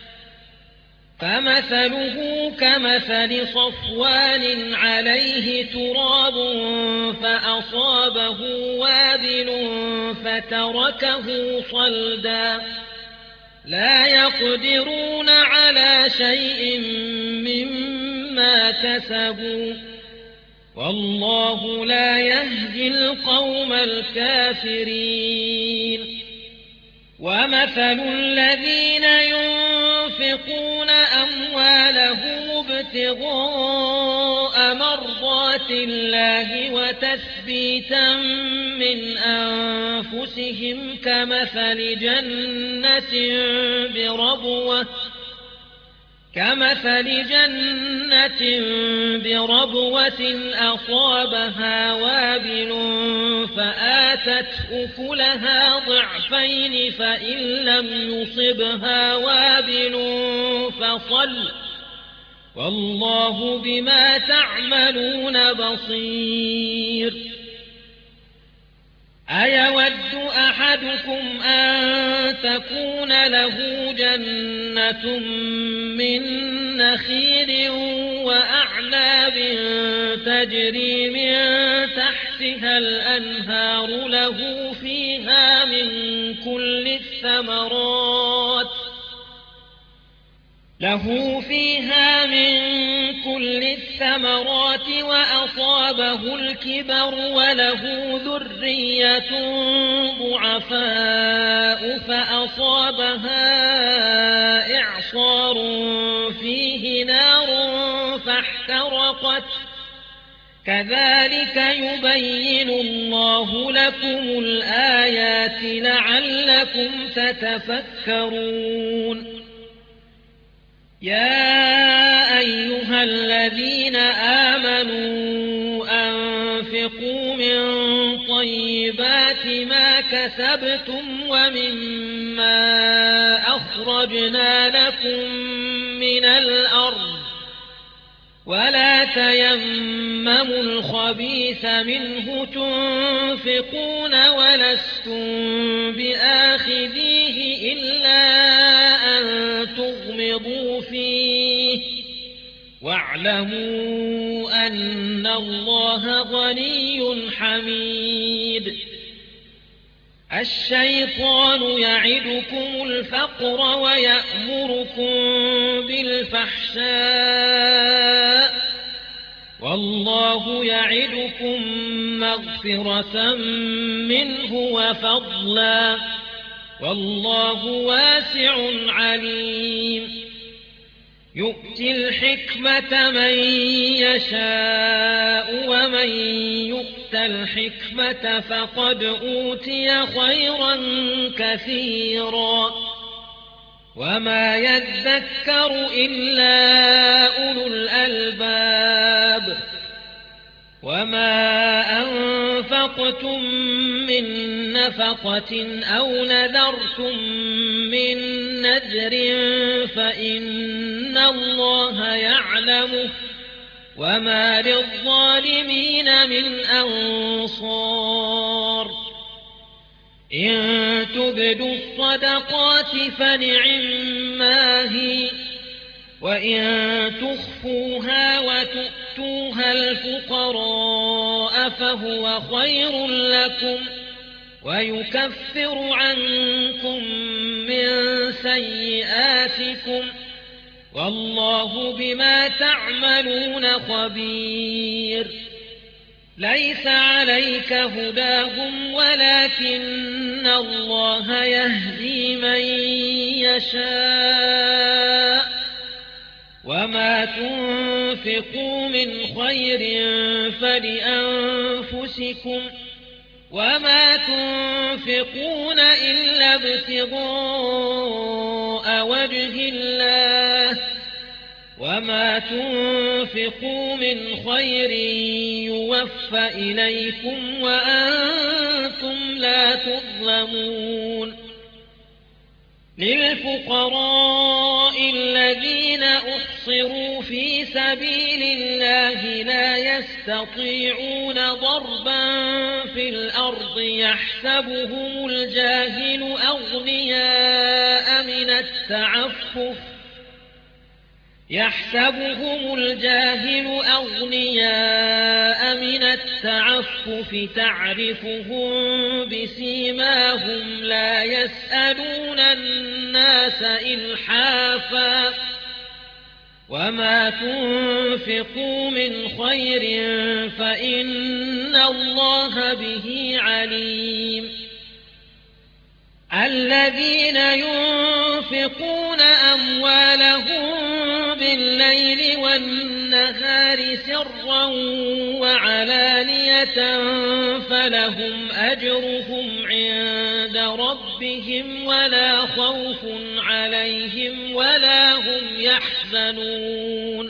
فمثله كمثل صفوان عليه تراب فأصابه وابل فتركه صلدا لا يقدرون على شيء مما كسبوا والله لا يهدي القوم الكافرين. ومثل الذين ينفقون أموالهم ابتغاء مرضات الله وتثبيتا من أنفسهم كمثل جنة بربوة كمثل جنة بربوة أصابها وابل فآتت أكلها ضعفين فإن لم يصبها وابل فصل والله بما تعملون بصير. أيود أحدكم أن تكون له جنة من نخيل وأعناب تجري من تحتها الأنهار له فيها من كل الثمرات له فيها من كل الثمرات وأصابه الكبر وله ذرية ضعفاء فأصابها إعصار فيه نار فاحترقت كذلك يبين الله لكم الآيات لعلكم تتفكرون. يا أيها الذين آمنوا أنفقوا من طيبات ما كسبتم ومما أخرجنا لكم من الأرض ولا تيمموا الخبيث منه تنفقون ولستم بآخذيه إلا أن تغمضوا فيه واعلموا أن الله غني حميد. الشيطان يعدكم الفقر ويأمركم بالفحشاء والله يعدكم مغفرة منه وفضلا والله واسع عليم يؤتي الحكمة من يشاء ومن يؤت الحكمة فقد أوتي خيرا كثيرا وما يذكر إلا أولو الألباب وما أنفقتم من نفقة أو نذرتم من نذر فإن الله يعلمه وما للظالمين من أنصار إن تبدوا الصدقات فنعما هي وإن تخفوها وتؤتوها الفقراء فهو خير لكم ويكفر عنكم من سيئاتكم والله بما تعملون خبير ليس عليك هداهم ولكن الله يهدي من يشاء وما تنفقوا من خير فلأنفسكم وما تنفقون إلا ابتغاء وجه الله وما تنفقوا من خير يوفى إليكم وأنتم لا تظلمون للفقراء الذين أحصروا في سبيل الله لا يستطيعون ضربا في الأرض يحسبهم الجاهل أغنياء من التعفف يحسبهم الجاهل أغنياء من التعفف تعرفهم بسيماهم لا يسألون الناس إلحافا وما تنفقوا من خير فإن الله به عليم الذين ينفقون أموالهم بالليل والنهار سرا وعلانية فلهم أجرهم عند ربهم ولا خوف عليهم ولا هم يحزنون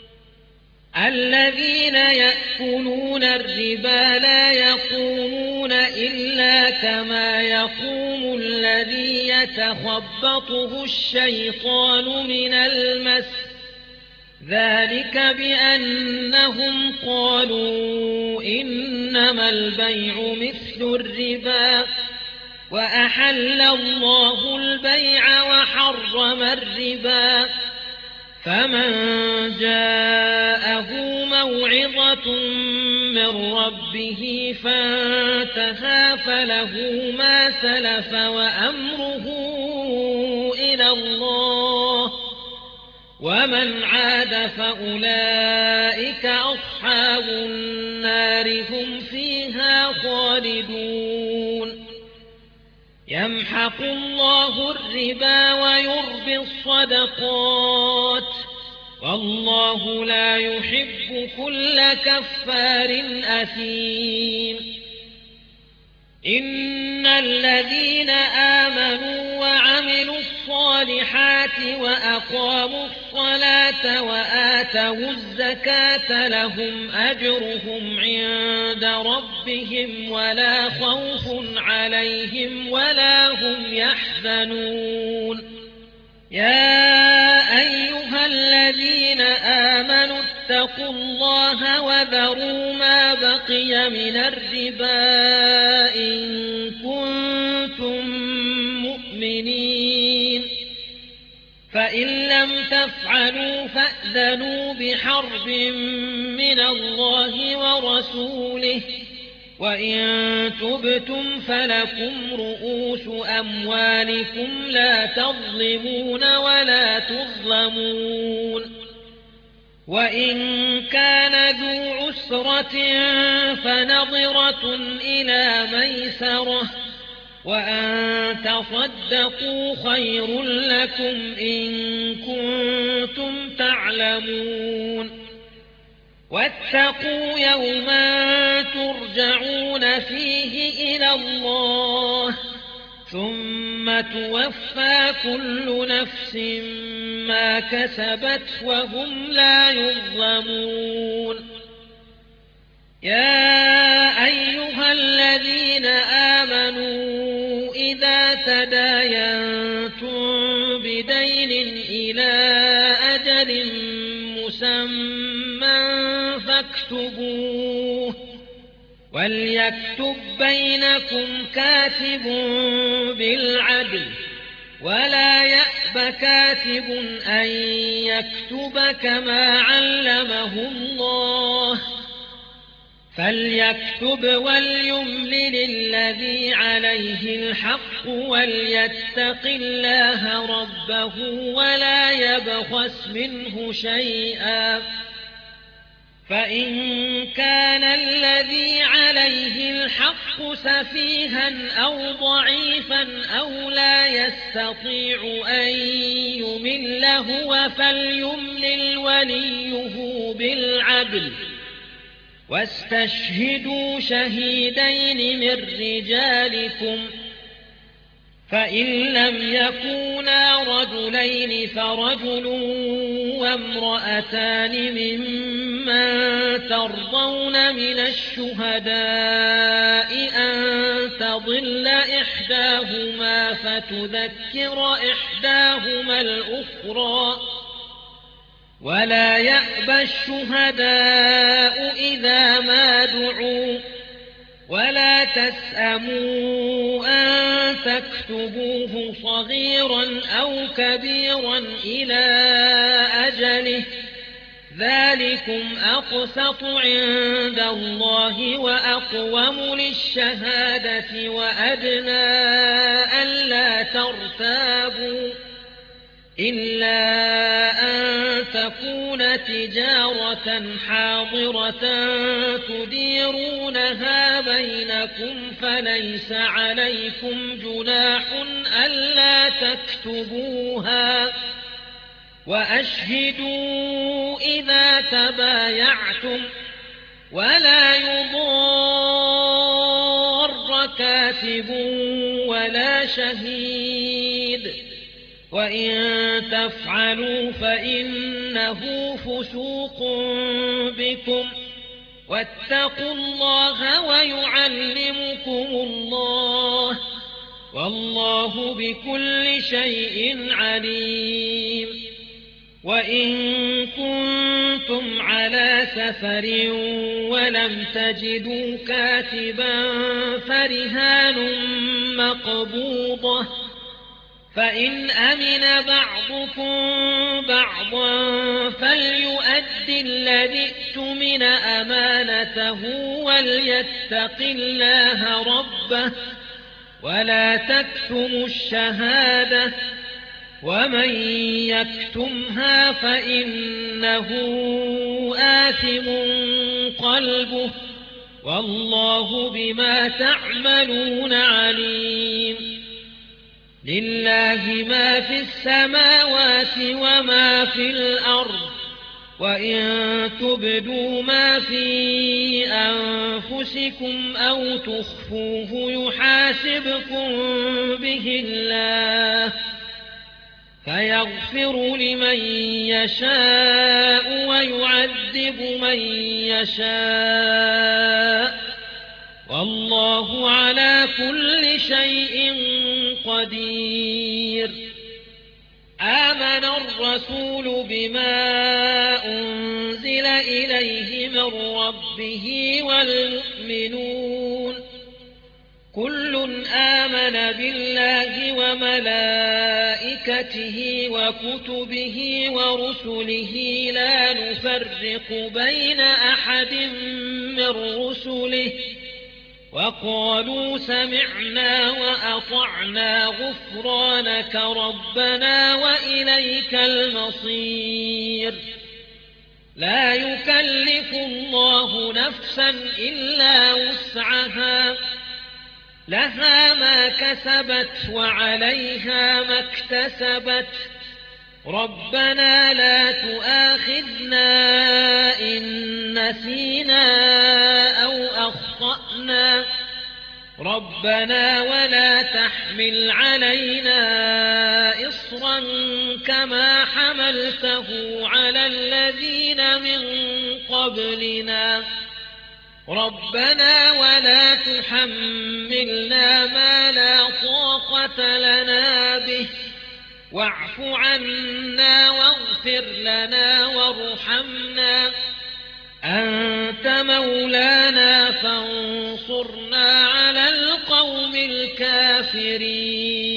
الذين يأكلون الربا لا يقومون إلا كما يقوم الذي يتخبطه الشيطان من المس ذلك بأنهم قالوا إنما البيع مثل الربا وأحل الله البيع وحرم الربا فمن جاءه موعظة من ربه فانتهى فله ما سلف وأمره إلى الله ومن عاد فأولئك أصحاب النار هم فيها خالدون يمحق الله الربا ويربي الصدقات والله لا يحب كل كفار أثيم إن الذين آمنوا وعملوا الصالحات وأقاموا الصلاة وآتوا الزكاة لهم أجرهم عند ربهم ولا خوف عليهم ولا هم يحزنون يا أيها الذين آمنوا اتقوا الله وذروا ما بقي من الربا إن كنتم مؤمنين فإن لم تفعلوا فأذنوا بحرب من الله ورسوله وإن تبتم فلكم رؤوس أموالكم لا تظلمون ولا تظلمون وإن كان ذو عسرة فنظرة إلى ميسرة وأن تصدقوا خير لكم إن كنتم تعلمون واتقوا يوما ترجعون فيه إلى الله ثم توفى كل نفس ما كسبت وهم لا يظلمون يا أيها الذين آمنوا إذا تداينتم بدين إلى أجل مسمى فاكتبوه وليكتب بينكم كاتب بالعدل ولا يأب كاتب أن يكتب كما علمه الله فليكتب وليملل الذي عليه الحق وليتق الله ربه ولا يبخس منه شيئا فإن كان الذي عليه الحق سفيها أو ضعيفا أو لا يستطيع أن يمل هو فليملل وليه بالعدل واستشهدوا شهيدين من رجالكم فإن لم يكونا رجلين فرجل وامرأتان ممن ترضون من الشهداء أن تضل إحداهما فتذكر إحداهما الأخرى ولا يأبى الشهداء إذا ما دعوا ولا تسأموا أن تكتبوه صغيرا أو كبيرا إلى أجله ذلكم أقسط عند الله وأقوم للشهادة وأدنى ألا ترتابوا إلا أن تكون تجارة حاضرة تديرونها بينكم فليس عليكم جناح ألا تكتبوها وأشهدوا إذا تبايعتم ولا يضار كاتب ولا شهيد وإن تفعلوا فإنه فسوق بكم واتقوا الله ويعلمكم الله والله بكل شيء عليم وإن كنتم على سفر ولم تجدوا كاتبا فرهان مقبوضة فإن أمن بعضكم بعضا فليؤد الذي اؤتمن أمانته وليتق الله ربه ولا تكتموا الشهادة ومن يكتمها فإنه آثم قلبه والله بما تعملون عليم لله ما في السماوات وما في الأرض وإن تبدوا ما في أنفسكم أو تخفوه يحاسبكم به الله فيغفر لمن يشاء ويعذب من يشاء والله على كل شيء قدير آمن الرسول بما أنزل إليه من ربه والمؤمنون كل آمن بالله وملائكته وكتبه ورسله لا نفرق بين أحد من رسله وقالوا سمعنا وأطعنا غفرانك ربنا وإليك المصير لا يكلف الله نفسا إلا وسعها لها ما كسبت وعليها ما اكتسبت ربنا لا تؤاخذنا إن نسينا أو أخطأنا ربنا ولا تحمل علينا إصرا كما حملته على الذين من قبلنا ربنا ولا تحملنا ما لا طاقة لنا به واعف عنا واغفر لنا وارحمنا أنت مولانا فانصرنا على القوم الكافرين.